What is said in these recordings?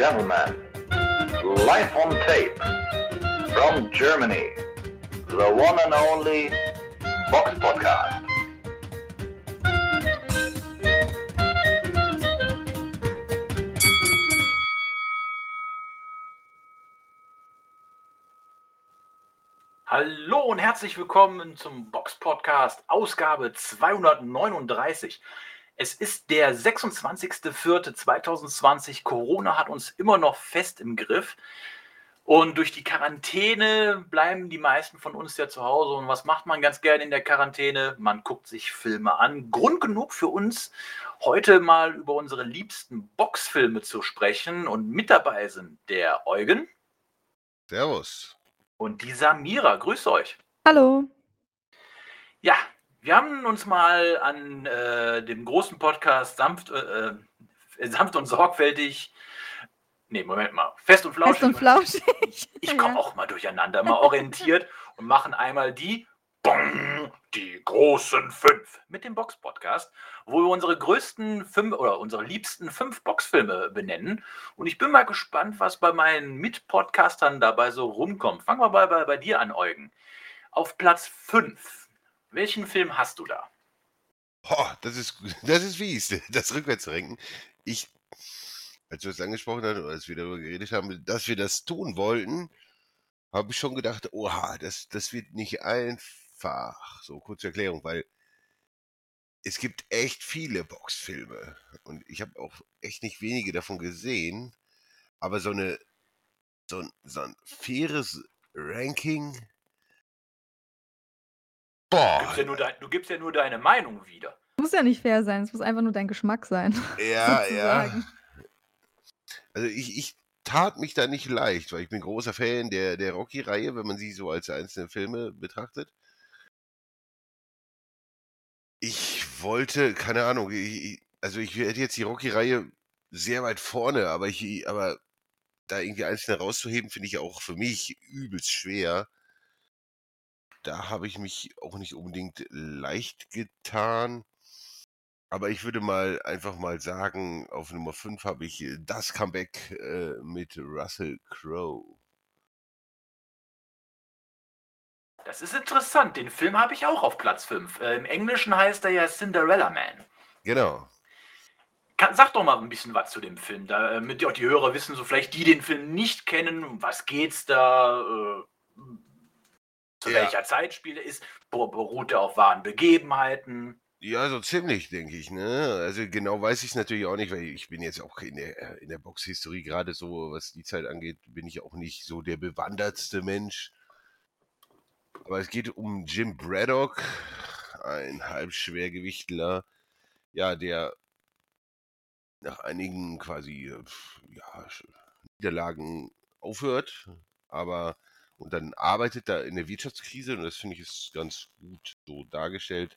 gentlemen, live on tape from Germany, the one and only Box Podcast. Hallo und herzlich willkommen zum Box Podcast, Ausgabe 239. Es ist der 26.04.2020. Corona hat uns immer noch fest im Griff. Und durch die Quarantäne bleiben die meisten von uns ja zu Hause. Und was macht man ganz gerne in der Quarantäne? Man guckt sich Filme an. Grund genug für uns, heute mal über unsere liebsten Boxfilme zu sprechen. Und mit dabei sind der Eugen. Servus. Und die Samira. Grüßt euch. Hallo. Ja, wir haben uns mal an dem großen Podcast sanft und sorgfältig, fest und flauschig. Fest und flauschig. Ich komme auch mal durcheinander, mal orientiert und machen einmal die großen 5 mit dem Box-Podcast, wo wir unsere größten 5 oder unsere liebsten 5 Boxfilme benennen. Und ich bin mal gespannt, was bei meinen Mitpodcastern dabei so rumkommt. Fangen wir mal bei dir an, Eugen. Auf Platz 5. Welchen Film hast du da? Das ist fies, das Rückwärtsrenken. Als wir es angesprochen haben, als wir darüber geredet haben, dass wir das tun wollten, habe ich schon gedacht, oha, das wird nicht einfach. So, kurze Erklärung, weil es gibt echt viele Boxfilme und ich habe auch echt nicht wenige davon gesehen, aber so ein faires Ranking. Boah. Du gibst ja nur deine Meinung wieder. Muss ja nicht fair sein, es muss einfach nur dein Geschmack sein. Ja, sozusagen. Also ich tat mich da nicht leicht, weil ich bin großer Fan der Rocky-Reihe, wenn man sie so als einzelne Filme betrachtet. Ich wollte, keine Ahnung, ich hätte jetzt die Rocky-Reihe sehr weit vorne, aber da irgendwie einzelne rauszuheben, finde ich auch für mich übelst schwer. Da habe ich mich auch nicht unbedingt leicht getan. Aber ich würde einfach mal sagen, auf Nummer 5 habe ich das Comeback mit Russell Crowe. Das ist interessant. Den Film habe ich auch auf Platz 5. Im Englischen heißt er ja Cinderella Man. Genau. Sag doch mal ein bisschen was zu dem Film, damit auch die Hörer wissen, so vielleicht die den Film nicht kennen, um was geht's da, zu welcher Zeit spielt er, beruht er auf wahren Begebenheiten? Ja, so ziemlich, denke ich, ne? Also genau weiß ich es natürlich auch nicht, weil ich bin jetzt auch in der Boxhistorie, gerade so, was die Zeit angeht, bin ich auch nicht so der bewandertste Mensch. Aber es geht um Jim Braddock, ein Halbschwergewichtler, ja, der nach einigen quasi Niederlagen aufhört, und dann arbeitet er in der Wirtschaftskrise, und das finde ich ist ganz gut so dargestellt.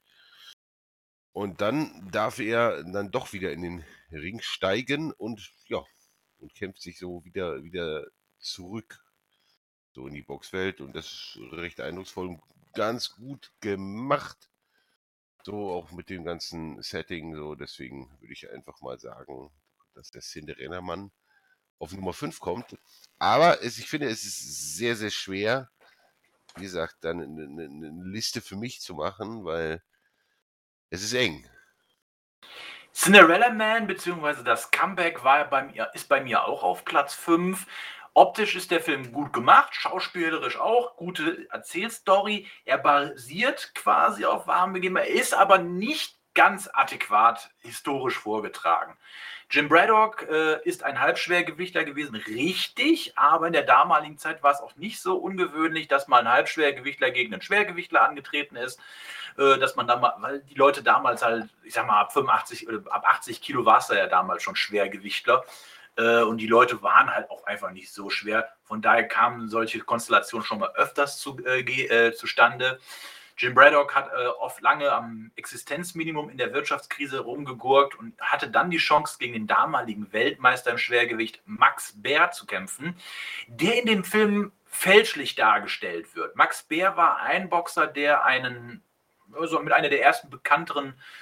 Und dann darf er dann doch wieder in den Ring steigen und kämpft sich so wieder zurück so in die Boxwelt, und das ist recht eindrucksvoll und ganz gut gemacht. So auch mit dem ganzen Setting, so deswegen würde ich einfach mal sagen, dass der Cinderella-Mann auf Nummer 5 kommt. Aber ich finde, es ist sehr, sehr schwer, wie gesagt, dann eine Liste für mich zu machen, weil es ist eng. Cinderella Man bzw. das Comeback ist bei mir auch auf Platz 5. Optisch ist der Film gut gemacht, schauspielerisch auch, gute Erzählstory. Er basiert quasi auf wahren Begebenheiten, er ist aber nicht ganz adäquat historisch vorgetragen. Jim Braddock ist ein Halbschwergewichtler gewesen, richtig, aber in der damaligen Zeit war es auch nicht so ungewöhnlich, dass mal ein Halbschwergewichtler gegen einen Schwergewichtler angetreten ist, dass man weil die Leute damals halt, ich sag mal, ab 85 oder ab 80 Kilo war es ja damals schon Schwergewichtler. Und die Leute waren halt auch einfach nicht so schwer. Von daher kamen solche Konstellationen schon mal öfters zustande. Jim Braddock hat oft lange am Existenzminimum in der Wirtschaftskrise rumgegurkt und hatte dann die Chance, gegen den damaligen Weltmeister im Schwergewicht Max Baer zu kämpfen, der in dem Film fälschlich dargestellt wird. Max Baer war ein Boxer, der mit einer der ersten bekannteren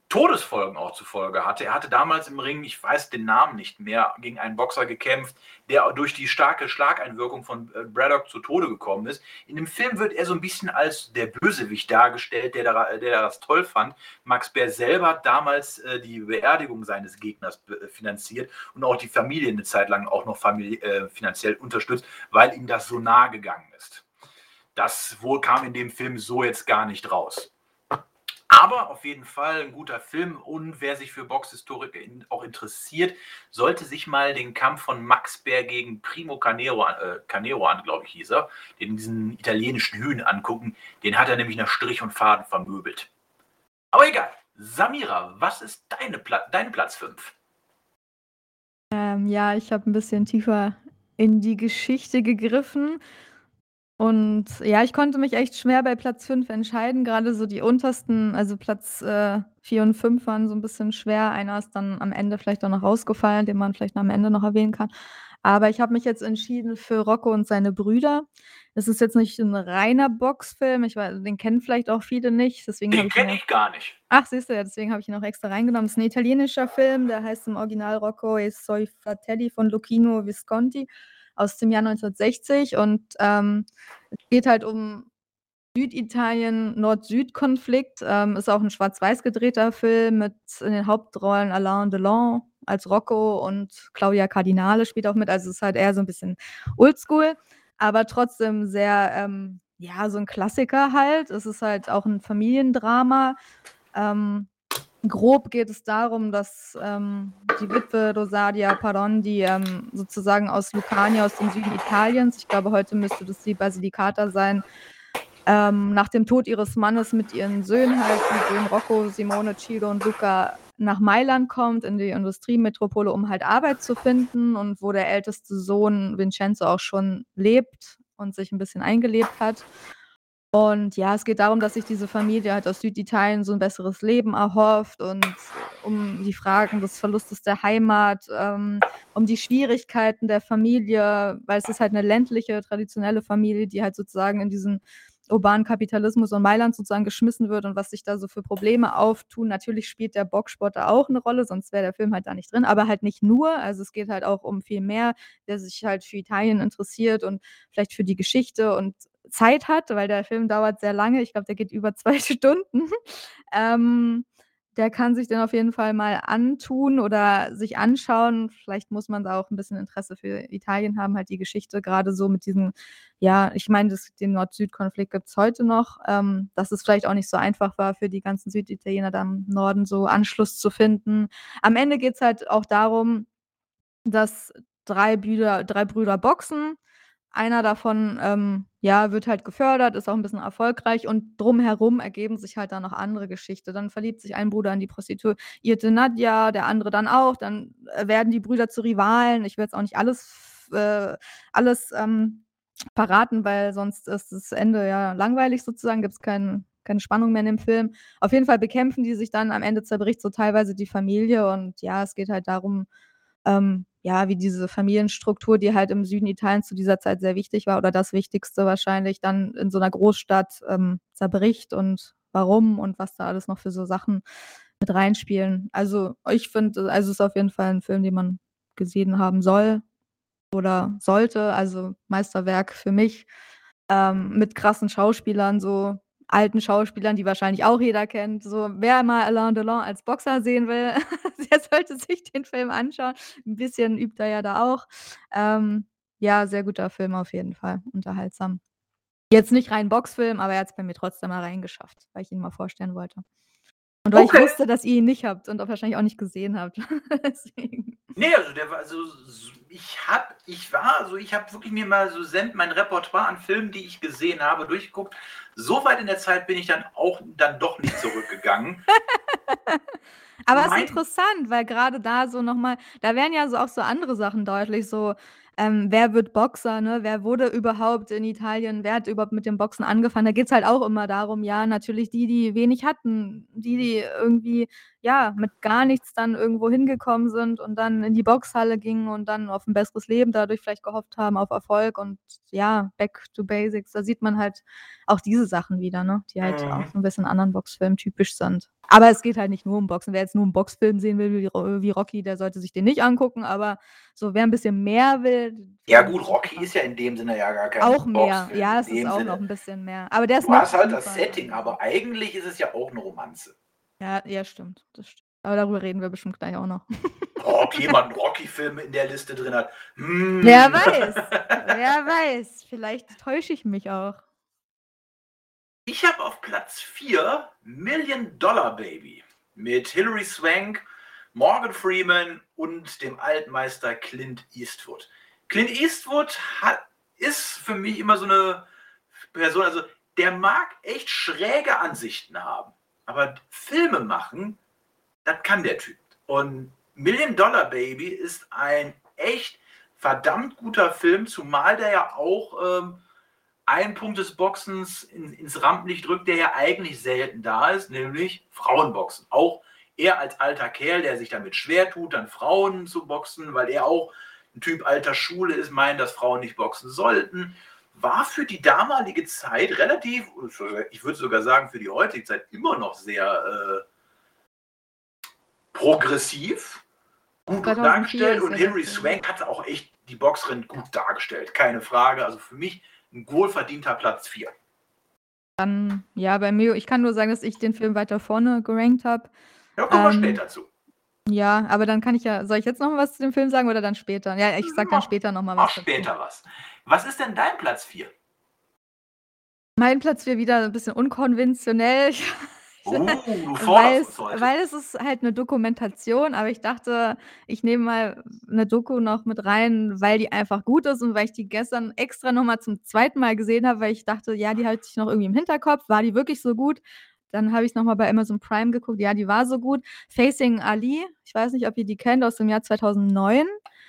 Todesfolgen auch zur Folge hatte. Er hatte damals im Ring, ich weiß den Namen nicht mehr, gegen einen Boxer gekämpft, der durch die starke Schlageinwirkung von Braddock zu Tode gekommen ist. In dem Film wird er so ein bisschen als der Bösewicht dargestellt, der das toll fand. Max Baer selber hat damals die Beerdigung seines Gegners finanziert und auch die Familie eine Zeit lang auch noch finanziell unterstützt, weil ihm das so nahe gegangen ist. Das wohl kam in dem Film so jetzt gar nicht raus. Aber auf jeden Fall ein guter Film, und wer sich für Boxhistorik auch interessiert, sollte sich mal den Kampf von Max Baer gegen Primo Carnero glaube ich, hieß er, diesen italienischen Hühn angucken. Den hat er nämlich nach Strich und Faden vermöbelt. Aber egal. Samira, was ist dein Platz 5? Ja, ich habe ein bisschen tiefer in die Geschichte gegriffen. Und ja, ich konnte mich echt schwer bei Platz 5 entscheiden. Gerade so die untersten, also Platz 4 und 5 waren so ein bisschen schwer. Einer ist dann am Ende vielleicht auch noch rausgefallen, den man vielleicht noch am Ende noch erwähnen kann. Aber ich habe mich jetzt entschieden für Rocco und seine Brüder. Es ist jetzt nicht ein reiner Boxfilm. Den kennen vielleicht auch viele nicht. Deswegen habe Den ich ihn kenne ja ich gar nicht. Ach, siehst du, ja, deswegen habe ich ihn auch extra reingenommen. Das ist ein italienischer Film, der heißt im Original Rocco e suoi fratelli von Luchino Visconti aus dem Jahr 1960, und es geht halt um Süditalien-Nord-Süd-Konflikt. Ist auch ein schwarz-weiß gedrehter Film mit in den Hauptrollen Alain Delon als Rocco und Claudia Cardinale spielt auch mit. Also es ist halt eher so ein bisschen oldschool, aber trotzdem sehr, ja, so ein Klassiker halt. Es ist halt auch ein Familiendrama. Grob geht es darum, dass die Witwe Rosaria Parondi sozusagen aus Lucania, aus dem Süden Italiens, ich glaube, heute müsste das die Basilicata sein, nach dem Tod ihres Mannes mit ihren Söhnen halt, die Söhnen Rocco, Simone, Ciro und Luca, nach Mailand kommt, in die Industriemetropole, um halt Arbeit zu finden, und wo der älteste Sohn Vincenzo auch schon lebt und sich ein bisschen eingelebt hat. Und ja, es geht darum, dass sich diese Familie halt aus Süditalien so 'n besseres Leben erhofft, und um die Fragen des Verlustes der Heimat, um die Schwierigkeiten der Familie, weil es ist halt 'ne ländliche, traditionelle Familie, die halt sozusagen in diesen urbanen Kapitalismus und Mailand sozusagen geschmissen wird, und was sich da so für Probleme auftun. Natürlich spielt der Boxsport da auch 'ne Rolle, sonst wäre der Film halt da nicht drin, aber halt nicht nur. Also, es geht halt auch um viel mehr, der sich halt für Italien interessiert und vielleicht für die Geschichte und Zeit hat, weil der Film dauert sehr lange. Ich glaube, der geht über 2 Stunden. Ähm, Der kann sich den auf jeden Fall mal antun oder sich anschauen. Vielleicht muss man da auch 'n bisschen Interesse für Italien haben, halt die Geschichte grade so mit diesen, ja, ich meine, den Nord-Süd-Konflikt gibt's heute noch, dass es vielleicht auch nicht so einfach war für die ganzen Süditaliener da im Norden so Anschluss zu finden. Am Ende geht's halt auch darum, dass drei Brüder boxen. Einer davon, ja, wird halt gefördert, ist auch 'n bisschen erfolgreich, und drumherum ergeben sich halt dann noch andere Geschichten. Dann verliebt sich ein Bruder in die Prostituierte Nadja, der andere dann auch. Dann, werden die Brüder zu Rivalen. Ich will jetzt auch nicht alles verraten, weil sonst ist das Ende ja langweilig sozusagen, gibt's keine Spannung mehr in dem Film. Auf jeden Fall bekämpfen die sich dann, am Ende zerbricht so teilweise die Familie, und ja, es geht halt darum, ja, wie diese Familienstruktur, die halt im Süden Italiens zu dieser Zeit sehr wichtig war oder das Wichtigste wahrscheinlich, dann in so 'ner Großstadt, zerbricht, und warum und was da alles noch für so Sachen mit reinspielen. Also, ich finde, also, es ist auf jeden Fall 'n Film, den man gesehen haben soll oder sollte, also, Meisterwerk für mich, mit krassen Schauspielern, so alten Schauspielern, die wahrscheinlich auch jeder kennt. So, wer mal Alain Delon als Boxer sehen will, der sollte sich den Film anschauen. 'N bisschen übt er ja da auch. Ähm, ja, sehr guter Film auf jeden Fall, unterhaltsam. Jetzt nicht rein Boxfilm, aber er hat's bei mir trotzdem mal reingeschafft, weil ich ihn mal vorstellen wollte. Und weil ich Okay. wusste, dass ihr ihn nicht habt und auch wahrscheinlich auch nicht gesehen habt. Deswegen. Nee, also der war ich habe wirklich mir mal so mein Repertoire an Filmen, die ich gesehen habe, durchgeguckt. So weit in der Zeit bin ich dann doch nicht zurückgegangen. Aber es ist Mein interessant, weil grade da so noch mal, da werden ja so auch so andere Sachen deutlich, so, wer wird Boxer, ne? Wer wurde überhaupt in Italien, wer hat überhaupt mit dem Boxen angefangen? Da geht's halt auch immer darum, ja, natürlich die, die wenig hatten, die irgendwie ja, mit gar nichts dann irgendwo hingekommen sind und dann in die Boxhalle gingen und dann auf ein besseres Leben dadurch vielleicht gehofft haben, auf Erfolg und ja, back to basics. Da sieht man halt auch diese Sachen wieder, ne, die halt auch so ein bisschen anderen Boxfilmen typisch sind. Aber es geht halt nicht nur um Boxen. Wer jetzt nur einen Boxfilm sehen will wie Rocky, der sollte sich den nicht angucken, aber so wer ein bisschen mehr will. Ja gut, Rocky ist ja in dem Sinne ja gar kein auch mehr. Boxfilm. Ja, in es ist dem auch Sinne. noch ein bisschen mehr. Aber der ist Du noch hast halt das tiefer. Setting, aber eigentlich ist es ja auch eine Romanze. Ja, stimmt. Das stimmt. Aber darüber reden wir bestimmt gleich auch noch. Ob jemand einen Rocky-Film in der Liste drin hat. Wer weiß. Wer weiß. Vielleicht täusche ich mich auch. Ich habe auf Platz 4 $1 Million Baby mit Hilary Swank, Morgan Freeman und dem Altmeister Clint Eastwood. Clint Eastwood ist für mich immer so eine Person, also der mag echt schräge Ansichten haben, aber Filme machen, das kann der Typ. Und $1 Million Baby ist ein echt verdammt guter Film, zumal der ja auch einen Punkt des Boxens ins Rampenlicht drückt, der ja eigentlich selten da ist, nämlich Frauenboxen. Auch er als alter Kerl, der sich damit schwer tut, dann Frauen zu boxen, weil er auch ein Typ alter Schule ist, meint, dass Frauen nicht boxen sollten, war für die damalige Zeit relativ, ich würde sogar sagen für die heutige Zeit, immer noch sehr progressiv, gut dargestellt, und Hilary Swank hat auch echt die Boxerin gut dargestellt, keine Frage. Also für mich ein wohlverdienter Platz 4. Dann, ja, bei mir, ich kann nur sagen, dass ich den Film weiter vorne gerankt habe. Ja, kommen wir später zu. Ja, aber dann kann ich ja, soll ich jetzt noch was zu dem Film sagen oder dann später? Ja, ich sag dann später noch mal was. Später was. Was ist denn dein Platz 4? Mein Platz 4 wieder ein bisschen unkonventionell. Du forderst uns heute. Weil es ist halt eine Dokumentation, aber ich dachte, ich nehme mal eine Doku noch mit rein, weil die einfach gut ist und weil ich die gestern extra noch mal zum zweiten Mal gesehen habe, weil ich dachte, ja, die halte ich noch irgendwie im Hinterkopf. War die wirklich so gut? Dann habe ich es noch mal bei Amazon Prime geguckt. Ja, die war so gut. Facing Ali, ich weiß nicht, ob ihr die kennt, aus dem Jahr 2009.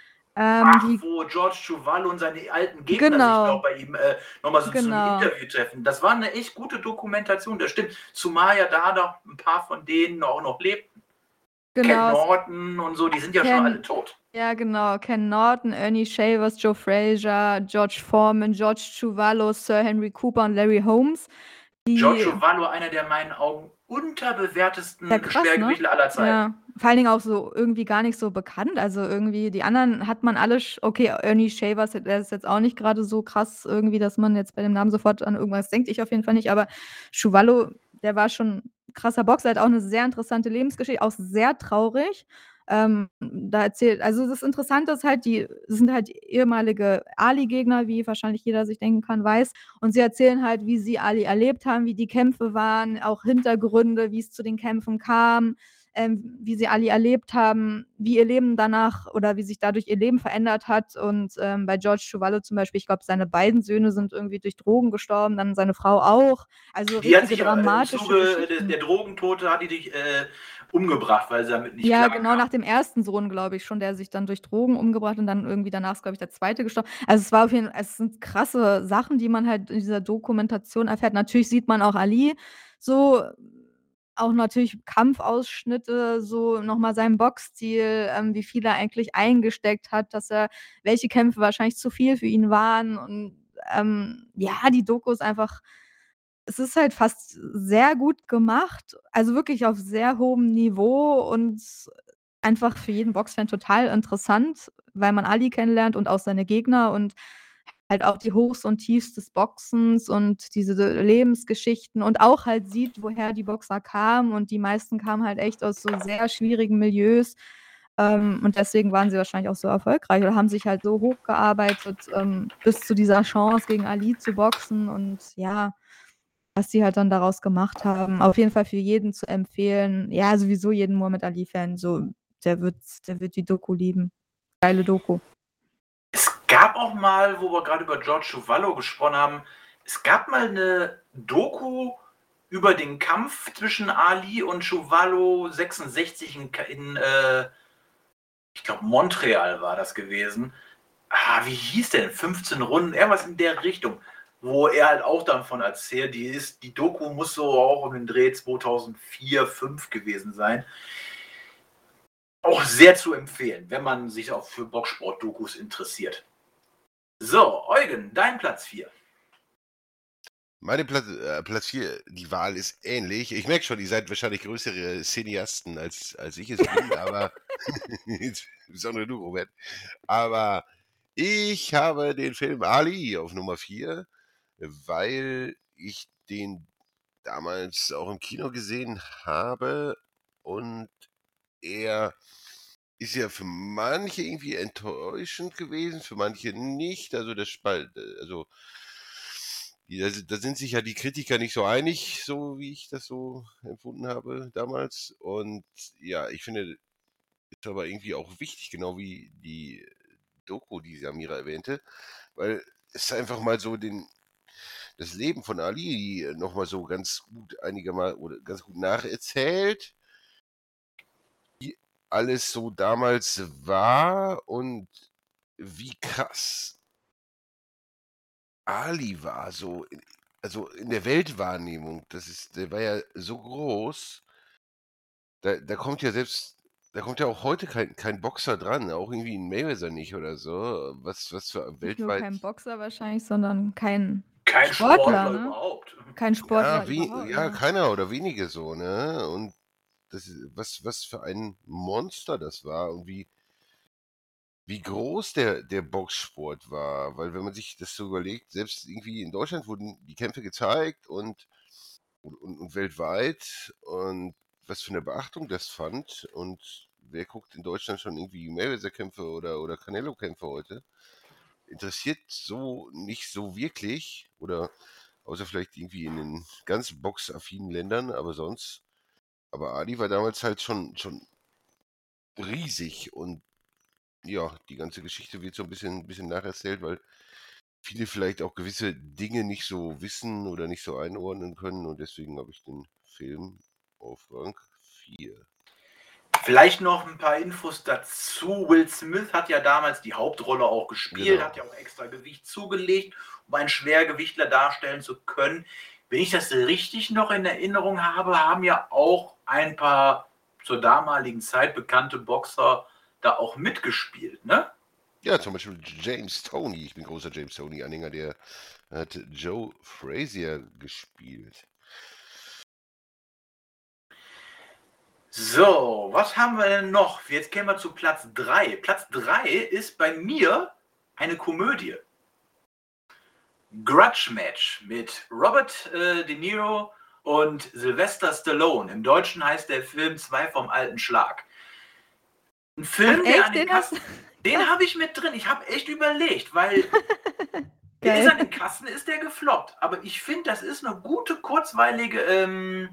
Wo George Chuvalo und seine alten Gegner sich noch bei ihm nochmal so zum Interview treffen. Das war eine echt gute Dokumentation, das stimmt. Zumal ja da noch ein paar von denen auch noch lebten. Ken Norton und so, die sind ja schon alle tot. Ja, genau. Ken Norton, Ernie Shavers, Joe Frazier, George Foreman, George Chuvalo, Sir Henry Cooper und Larry Holmes. George Chuvalo, einer der in meinen Augen unterbewertesten Schwergewichtler aller Zeiten. Ja, vor allen Dingen auch so irgendwie gar nicht so bekannt. Also irgendwie, die anderen hat man alle, okay, Ernie Shavers, der ist jetzt auch nicht gerade so krass irgendwie, dass man jetzt bei dem Namen sofort an irgendwas denkt. Ich auf jeden Fall nicht, aber Chuvalo, der war schon ein krasser Boxer, hat auch eine sehr interessante Lebensgeschichte, auch sehr traurig. Da erzählt, also das Interessante ist halt, sind halt ehemalige Ali-Gegner, wie wahrscheinlich jeder sich denken kann, weiß. Und sie erzählen halt, wie sie Ali erlebt haben, wie die Kämpfe waren, auch Hintergründe, wie es zu den Kämpfen kam, wie sie Ali erlebt haben, wie ihr Leben danach oder wie sich dadurch ihr Leben verändert hat. Und bei George Chuvalo zum Beispiel, ich glaube, seine beiden Söhne sind irgendwie durch Drogen gestorben, dann seine Frau auch. Also die hat sich im Zuge der Drogentote hat die dich umgebracht, weil sie damit nicht klar genau, nach dem ersten Sohn, glaube ich schon, der sich dann durch Drogen umgebracht und dann irgendwie danach ist, glaube ich, der zweite gestorben. Also es war auf jeden Fall, es sind krasse Sachen, die man halt in dieser Dokumentation erfährt. Natürlich sieht man auch Ali so, auch natürlich Kampfausschnitte, so nochmal seinen Boxstil, wie viel er eigentlich eingesteckt hat, welche Kämpfe wahrscheinlich zu viel für ihn waren und ja, die Doku ist einfach, es ist halt fast sehr gut gemacht, also wirklich auf sehr hohem Niveau und einfach für jeden Boxfan total interessant, weil man Ali kennenlernt und auch seine Gegner und halt auch die Hochs und Tiefs des Boxens und diese Lebensgeschichten und auch halt sieht, woher die Boxer kamen und die meisten kamen halt echt aus so sehr schwierigen Milieus, und deswegen waren sie wahrscheinlich auch so erfolgreich oder haben sich halt so hochgearbeitet, bis zu dieser Chance gegen Ali zu boxen und ja, was die halt dann daraus gemacht haben. Auf jeden Fall für jeden zu empfehlen. Ja, sowieso jeden Muhammad Ali-Fan, so, der wird die Doku lieben. Geile Doku. Es gab auch mal, wo wir gerade über George Chuvalo gesprochen haben, es gab mal eine Doku über den Kampf zwischen Ali und Chuvalo 66 in ich glaube, Montreal war das gewesen. Wie hieß der denn? 15 Runden, irgendwas in der Richtung. wo er halt auch davon erzählt, die Doku muss so auch um den Dreh 2004, 2005 gewesen sein. Auch sehr zu empfehlen, wenn man sich auch für Boxsport-Dokus interessiert. So, Eugen, dein Platz 4. Meine Platz 4, die Wahl ist ähnlich. Ich merke schon, ihr seid wahrscheinlich größere Cineasten, als ich es bin, aber insbesondere du, Robert. Aber ich habe den Film Ali auf Nummer 4, weil ich den damals auch im Kino gesehen habe und er ist ja für manche irgendwie enttäuschend gewesen, für manche nicht. Also da sind sich ja die Kritiker nicht so einig, so wie ich das so empfunden habe damals. Und ja, ich finde, ist aber irgendwie auch wichtig, genau wie die Doku, die Samira erwähnte, weil es einfach mal so das Leben von Ali nochmal so ganz gut einigermaßen oder ganz gut nacherzählt, wie alles so damals war und wie krass Ali war, also in der Weltwahrnehmung. Der war ja so groß, da kommt ja da kommt ja auch heute kein Boxer dran, auch irgendwie ein Mayweather nicht oder so, was für Nicht nur weltweit. kein Boxer wahrscheinlich, sondern kein Kein Sportler, Sportler ne? überhaupt. Kein Sportler überhaupt, Ja, ja. keiner oder wenige so, ne? Und was für ein Monster das war und wie groß der Boxsport war. Weil wenn man sich das so überlegt, selbst irgendwie in Deutschland wurden die Kämpfe gezeigt und weltweit und was für eine Beachtung das fand. Und wer guckt in Deutschland schon irgendwie Mayweather-Kämpfe oder Canelo-Kämpfe heute? Interessiert so nicht so wirklich oder außer vielleicht irgendwie in den ganz boxaffinen Ländern, aber sonst. Aber Ali war damals halt schon riesig und ja, die ganze Geschichte wird so ein bisschen nacherzählt, weil viele vielleicht auch gewisse Dinge nicht so wissen oder nicht so einordnen können und deswegen habe ich den Film auf Rang 4. Vielleicht noch ein paar Infos dazu. Will Smith hat ja damals die Hauptrolle auch gespielt, Genau. hat ja auch extra Gewicht zugelegt, um einen Schwergewichtler darstellen zu können. Wenn ich das richtig noch in Erinnerung habe, haben ja auch ein paar zur damaligen Zeit bekannte Boxer da auch mitgespielt, ne? Ja, zum Beispiel James Toney. Ich bin großer James Toney-Anhänger, der hat Joe Frazier gespielt. So, was haben wir denn noch? Jetzt gehen wir zu Platz 3. Platz 3 ist bei mir eine Komödie. Grudge Match mit Robert De Niro und Sylvester Stallone. Im Deutschen heißt der Film 2 vom alten Schlag. Ein Film, Ach, der echt? an den Kassen. Den habe ich mit drin. Ich habe echt überlegt, weil der Geil. ist an den Kassen, ist der gefloppt. Aber ich finde, das ist eine gute, kurzweilige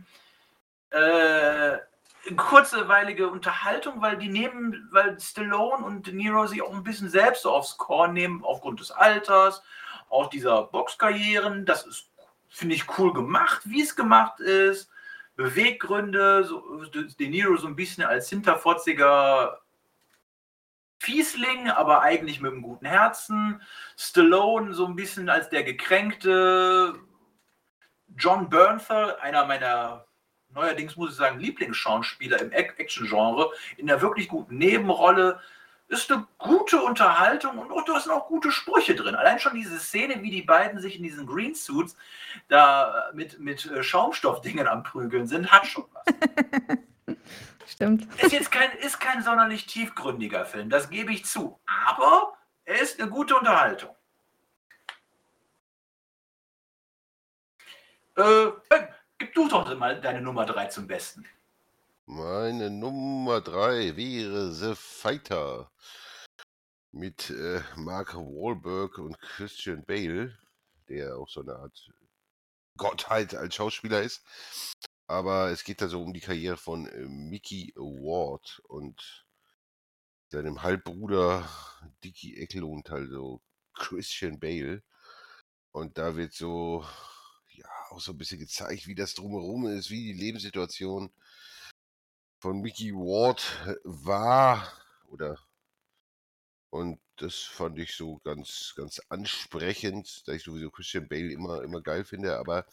Unterhaltung, weil Stallone und De Niro sich auch ein bisschen selbst so aufs Korn nehmen, aufgrund des Alters, auch dieser Boxkarrieren. Das ist, finde ich, cool gemacht, wie es gemacht ist. Beweggründe, so, De Niro so ein bisschen als hinterfotziger Fiesling, aber eigentlich mit einem guten Herzen. Stallone so ein bisschen als der gekränkte. John Bernthal, einer meiner neuerdings, muss ich sagen, Lieblingsschauspieler im Action-Genre, in einer wirklich guten Nebenrolle. Ist eine gute Unterhaltung und da sind auch gute Sprüche drin. Allein schon diese Szene, wie die beiden sich in diesen Greensuits da mit Schaumstoffdingen am Prügeln sind, hat schon was. Stimmt. Ist kein sonderlich tiefgründiger Film, das gebe ich zu. Aber er ist eine gute Unterhaltung. Gib du doch mal deine Nummer 3 zum Besten. Meine Nummer 3 wäre The Fighter mit Mark Wahlberg und Christian Bale, der auch so eine Art Gottheit als Schauspieler ist. Aber es geht da so um die Karriere von Mickey Ward und seinem Halbbruder Dickie Eklund, also Christian Bale. Und da wird so, ja, auch so ein bisschen gezeigt, wie das drumherum ist, wie die Lebenssituation von Mickey Ward war oder Und das fand ich so ganz, ganz ansprechend, da ich sowieso Christian Bale immer geil finde. Aber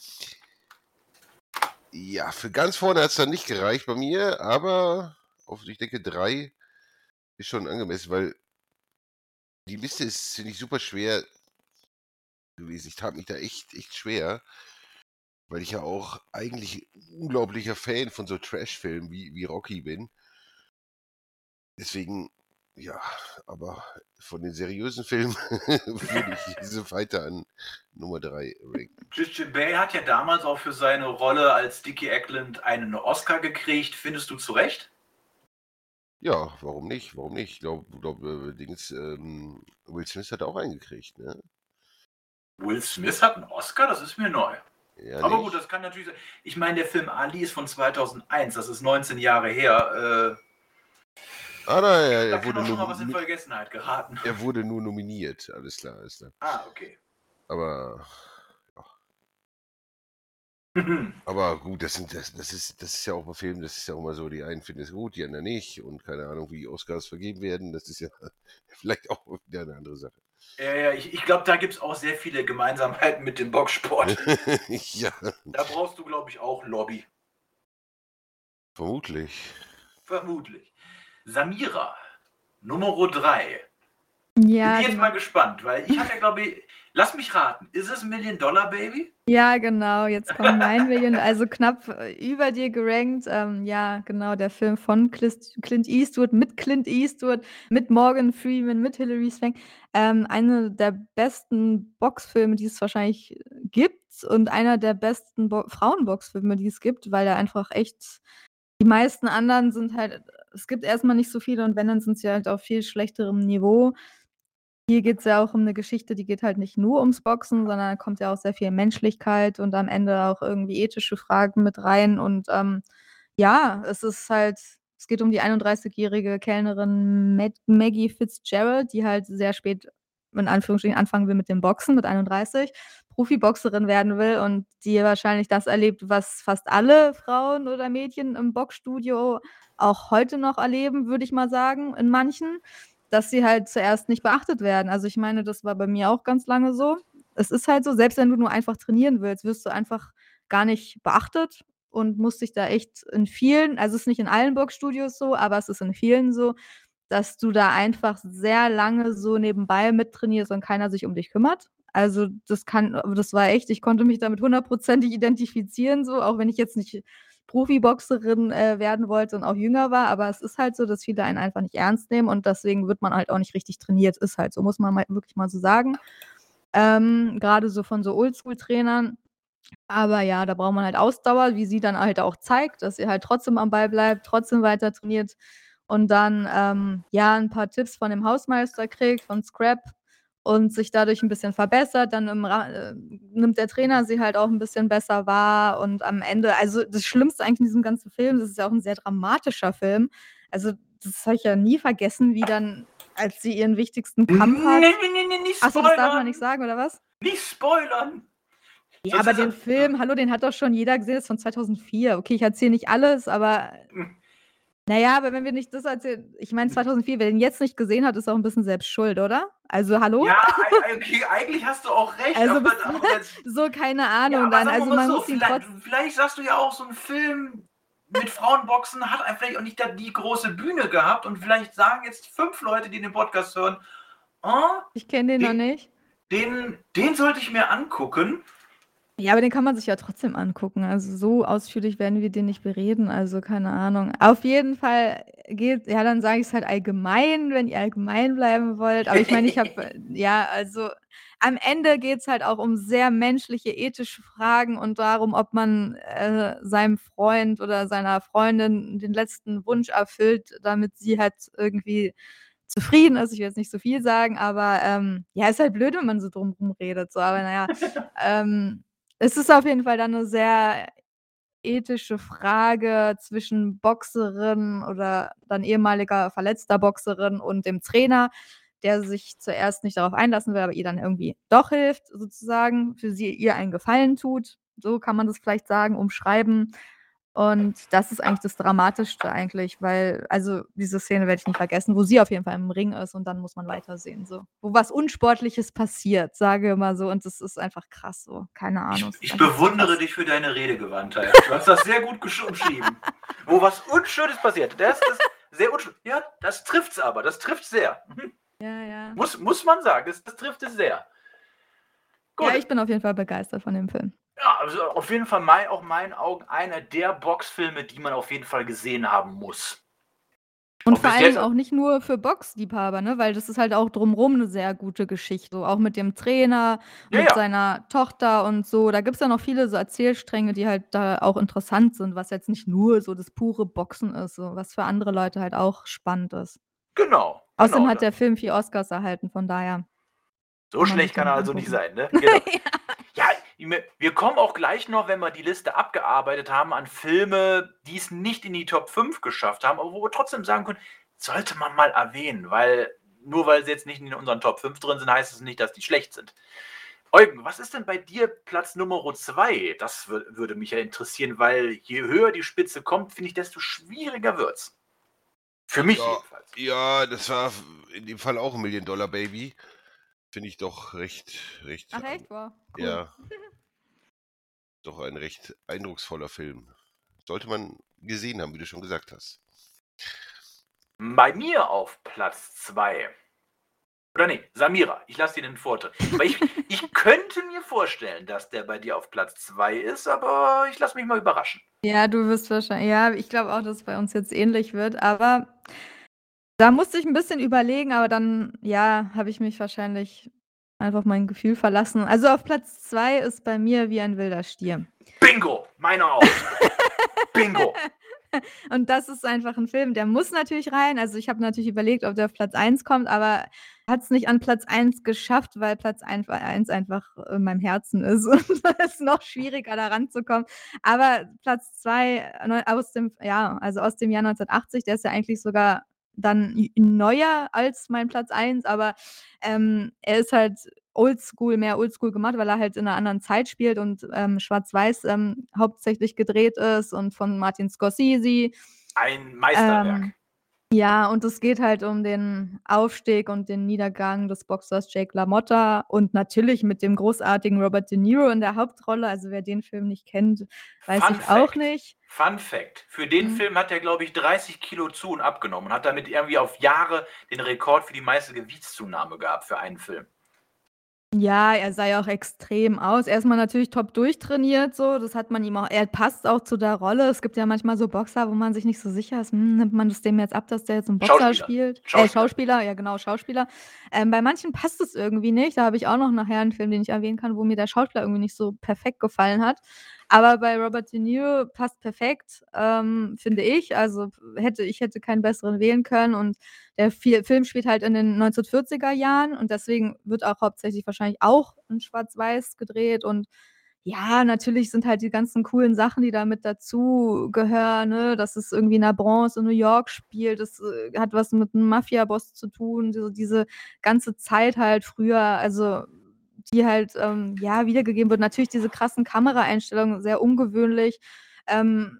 ja, für ganz vorne hat es dann nicht gereicht bei mir, aber ich denke, 3 ist schon angemessen, weil die Liste ist, finde ich, super schwer gewesen. Ich tat mich da echt schwer, weil ich ja auch eigentlich unglaublicher Fan von so Trash-Filmen wie Rocky bin. Deswegen, ja, aber von den seriösen Filmen würde ich diese weiter an Nummer 3 ranken. Christian Bale hat ja damals auch für seine Rolle als Dickie Eckland einen Oscar gekriegt. Findest du zu Recht? Ja, warum nicht? Warum nicht? Ich glaube, Will Smith hat auch einen gekriegt, ne? Will Smith hat einen Oscar? Das ist mir neu. Ja, Aber nicht? gut, das kann natürlich sein. Ich meine, der Film Ali ist von 2001. Das ist 19 Jahre her. Naja, Da kann auch schon mal was in Vergessenheit geraten. er wurde nur nominiert. Alles klar, alles klar. Okay. Aber gut, das ist ja auch bei Filmen, das ist ja auch immer so, die einen finden es gut, die anderen nicht und keine Ahnung, wie Oscars vergeben werden, das ist ja vielleicht auch wieder eine andere Sache. Ja, ich glaube, da gibt es auch sehr viele Gemeinsamkeiten mit dem Boxsport. Ja, Da brauchst du, glaube ich, auch Lobby. vermutlich. Samira, Nummer 3. Ja, Bin jetzt genau. mal gespannt, weil ich habe ja, glaube ich, lass mich raten, ist es $1 Million Baby? Ja, genau, jetzt kommt mein Million, also knapp über dir gerankt. Ja, genau, der Film von Clint Eastwood, mit Morgan Freeman, mit Hilary Swank. Eine der besten Boxfilme, die es wahrscheinlich gibt und einer der besten Frauenboxfilme, die es gibt, weil er einfach echt die meisten anderen sind halt es gibt erstmal nicht so viele und wenn, dann sind sie halt auf viel schlechterem Niveau. Hier geht's ja auch um 'ne Geschichte, die geht halt nicht nur ums Boxen, sondern da kommt ja auch sehr viel Menschlichkeit und am Ende auch irgendwie ethische Fragen mit rein und, ja, es geht um die 31-jährige Kellnerin Maggie Fitzgerald, die halt sehr spät in Anführungsstrichen anfangen will mit dem Boxen, mit 31, Profiboxerin werden will und die wahrscheinlich das erlebt, was fast alle Frauen oder Mädchen im Boxstudio auch heute noch erleben, würde ich mal sagen, in manchen, dass sie halt zuerst nicht beachtet werden. Also, ich meine, das war bei mir auch ganz lange so. Es ist halt so, selbst wenn du nur einfach trainieren willst, wirst du einfach gar nicht beachtet und musst dich da echt in vielen es ist nicht in allen Boxstudios so, aber es ist in vielen so, dass du da einfach sehr lange so nebenbei mittrainierst und keiner sich um dich kümmert. Also, das war echt ich konnte mich damit hundertprozentig identifizieren so, auch wenn ich jetzt nicht Profiboxerin, werden wollte und auch jünger war, aber es ist halt so, dass viele einen einfach nicht ernst nehmen und deswegen wird man halt auch nicht richtig trainiert. Ist halt so, muss man mal wirklich mal so sagen. Grade so von so Oldschool-Trainern. Aber ja, da braucht man halt Ausdauer, wie sie dann halt auch zeigt, dass sie halt trotzdem am Ball bleibt, trotzdem weiter trainiert und dann, ja, 'n paar Tipps von dem Hausmeister kriegt, von Scrap und sich dadurch 'n bisschen verbessert. Dann nimmt der Trainer sie halt auch 'n bisschen besser wahr und am Ende also, das Schlimmste eigentlich in diesem ganzen Film das ist ja auch 'n sehr dramatischer Film. Also, das habe ich ja nie vergessen, wie dann, als sie ihren wichtigsten Kampf hat Nee, nicht Ach so, das darf man spoilern! nicht sagen, oder was? Nicht spoilern! Ja, Sonst aber ist den Film hallo, den hat doch schon jeder gesehen, ist von 2004. Okay, ich erzähle nicht alles, aber na ja, aber wenn wir nicht das erzählen ich meine 2004, wer den jetzt nicht gesehen hat, ist auch 'n bisschen selbst schuld, oder? Also, hallo? Ja, okay, eigentlich hast du auch recht, Also, aber so, keine ja, Ahnung aber dann. sagen wir Also, mal man so, muss ihn trotz vielleicht sagst du ja auch, so 'n Film mit Frauenboxen hat vielleicht auch nicht da die große Bühne gehabt und vielleicht sagen jetzt 5 Leute, die den Podcast hören: „Oh, Ich kenne den noch nicht. den sollte ich mir angucken.“ Ja, aber den kann man sich ja trotzdem angucken. Also, so ausführlich werden wir den nicht bereden, also, keine Ahnung. Auf jeden Fall ja, dann sage ich's halt allgemein, wenn ihr allgemein bleiben wollt. Aber ich meine, ich habe ja, also, am Ende geht's halt auch um sehr menschliche, ethische Fragen und darum, ob man, seinem Freund oder seiner Freundin den letzten Wunsch erfüllt, damit sie halt irgendwie zufrieden ist. Ich will jetzt nicht so viel sagen, aber, ja, ist halt blöd, wenn man so drum rum redet, so, aber na ja. Es ist auf jeden Fall dann 'ne sehr ethische Frage zwischen Boxerin oder dann ehemaliger verletzter Boxerin und dem Trainer, der sich zuerst nicht darauf einlassen will, aber ihr dann irgendwie doch hilft sozusagen, ihr einen Gefallen tut. So kann man das vielleicht sagen, umschreiben. Und das ist eigentlich das Dramatischste eigentlich, weil also, diese Szene werde ich nicht vergessen, wo sie auf jeden Fall im Ring ist und dann muss man weitersehen so. Wo was Unsportliches passiert, sage wir mal so und das ist einfach krass so. Keine Ahnung, es ist Ich einfach bewundere krass. dich für deine Redegewandtheit. Du hast das sehr gut umschrieben. Wo was Unschönes passiert. Das ist sehr unschön. Ja, das trifft's aber. Das trifft sehr. Ja. Muss man sagen. Das trifft es sehr. Gut. Ja, ich bin auf jeden Fall begeistert von dem Film. Ja, also auf jeden Fall auch in meinen Augen einer der Boxfilme, die man auf jeden Fall gesehen haben muss. Und Auch vor bis allen Dingen jetzt- auch nicht nur für Boxliebhaber, ne, weil das ist halt auch drumrum 'ne sehr gute Geschichte, so auch mit dem Trainer, Ja, mit ja. seiner Tochter und so. Da gibt's ja noch viele so Erzählstränge, die halt da auch interessant sind, was jetzt nicht nur so das pure Boxen ist, so was für andere Leute halt auch spannend ist. Genau. Außerdem hat der Film 4 Oscars erhalten, von daher So kann man schlecht sich kann den er mal also nicht angucken. sein, ne? Genau. Ja, wir kommen auch gleich noch, wenn wir die Liste abgearbeitet haben, an Filme, die es nicht in die Top 5 geschafft haben, aber wo wir trotzdem sagen können, sollte man mal erwähnen, weil nur weil sie jetzt nicht in unseren Top 5 drin sind, heißt es nicht, dass die schlecht sind. Eugen, was ist denn bei dir Platz Nummer 2? Das würde mich ja interessieren, weil je höher die Spitze kommt, finde ich, desto schwieriger wird's. Für mich jedenfalls. Ja, das war in dem Fall auch ein Million-Dollar-Baby. Finde ich doch recht. Ach echt? Wow, cool. Ja. Doch ein recht eindrucksvoller Film. Sollte man gesehen haben, wie du schon gesagt hast. Bei mir auf Platz 2. Oder nee, Samira, ich lasse dir den Vortritt. Weil ich könnte mir vorstellen, dass der bei dir auf Platz 2 ist, aber ich lasse mich mal überraschen. Ja, du wirst wahrscheinlich ja, ich glaube auch, dass es bei uns jetzt ähnlich wird, aber da musste ich 'n bisschen überlegen, aber dann, ja, habe ich mich wahrscheinlich einfach mein Gefühl verlassen. Also, auf Platz 2 ist bei mir „Wie ein wilder Stier". Bingo, meine auch. Bingo. Und das ist einfach 'n Film, der muss natürlich rein. Also, ich habe natürlich überlegt, ob der auf Platz 1 kommt, aber hat's nicht an Platz 1 geschafft, weil Platz 1 einfach in meinem Herzen ist und da ist noch schwieriger, da ranzukommen. Aber Platz 2 aus dem Jahr 1980, der ist ja eigentlich sogar dann neuer als mein Platz 1, aber, er ist halt mehr oldschool gemacht, weil er halt in 'ner anderen Zeit spielt und, schwarz-weiß, hauptsächlich gedreht ist und von Martin Scorsese. Ein Meisterwerk. Ja, und es geht halt um den Aufstieg und den Niedergang des Boxers Jake LaMotta und natürlich mit dem großartigen Robert De Niro in der Hauptrolle. Also, wer den Film nicht kennt, weiß Fun ich auch Fact. nicht. Fun Fact. Für den Mhm. Film hat er, glaube ich, 30 Kilo zu und abgenommen und hat damit irgendwie auf Jahre den Rekord für die meiste Gewichtszunahme gehabt für einen Film. Ja, er sah ja auch extrem aus. Erst mal natürlich top durchtrainiert so, das hat man ihm auch er passt auch zu der Rolle. Es gibt ja manchmal so Boxer, wo man sich nicht so sicher ist: Nimmt man das dem jetzt ab, dass der jetzt 'n Boxer spielt?" Schauspieler, ja genau, Schauspieler. Bei manchen passt es irgendwie nicht. Da habe ich auch noch nachher 'n Film, den ich erwähnen kann, wo mir der Schauspieler irgendwie nicht so perfekt gefallen hat. Aber bei Robert De Niro passt perfekt, finde ich. Also, ich hätte keinen besseren wählen können und der Film spielt halt in den 1940er Jahren und deswegen wird auch hauptsächlich wahrscheinlich auch in Schwarz-Weiß gedreht und ja, natürlich sind halt die ganzen coolen Sachen, die da mit dazugehören, ne, dass es irgendwie in der Bronx in New York spielt. Das, hat was mit 'nem Mafiaboss zu tun, diese ganze Zeit halt früher, also, die halt, ja, wiedergegeben wird. Natürlich diese krassen Kameraeinstellungen, sehr ungewöhnlich. Ähm,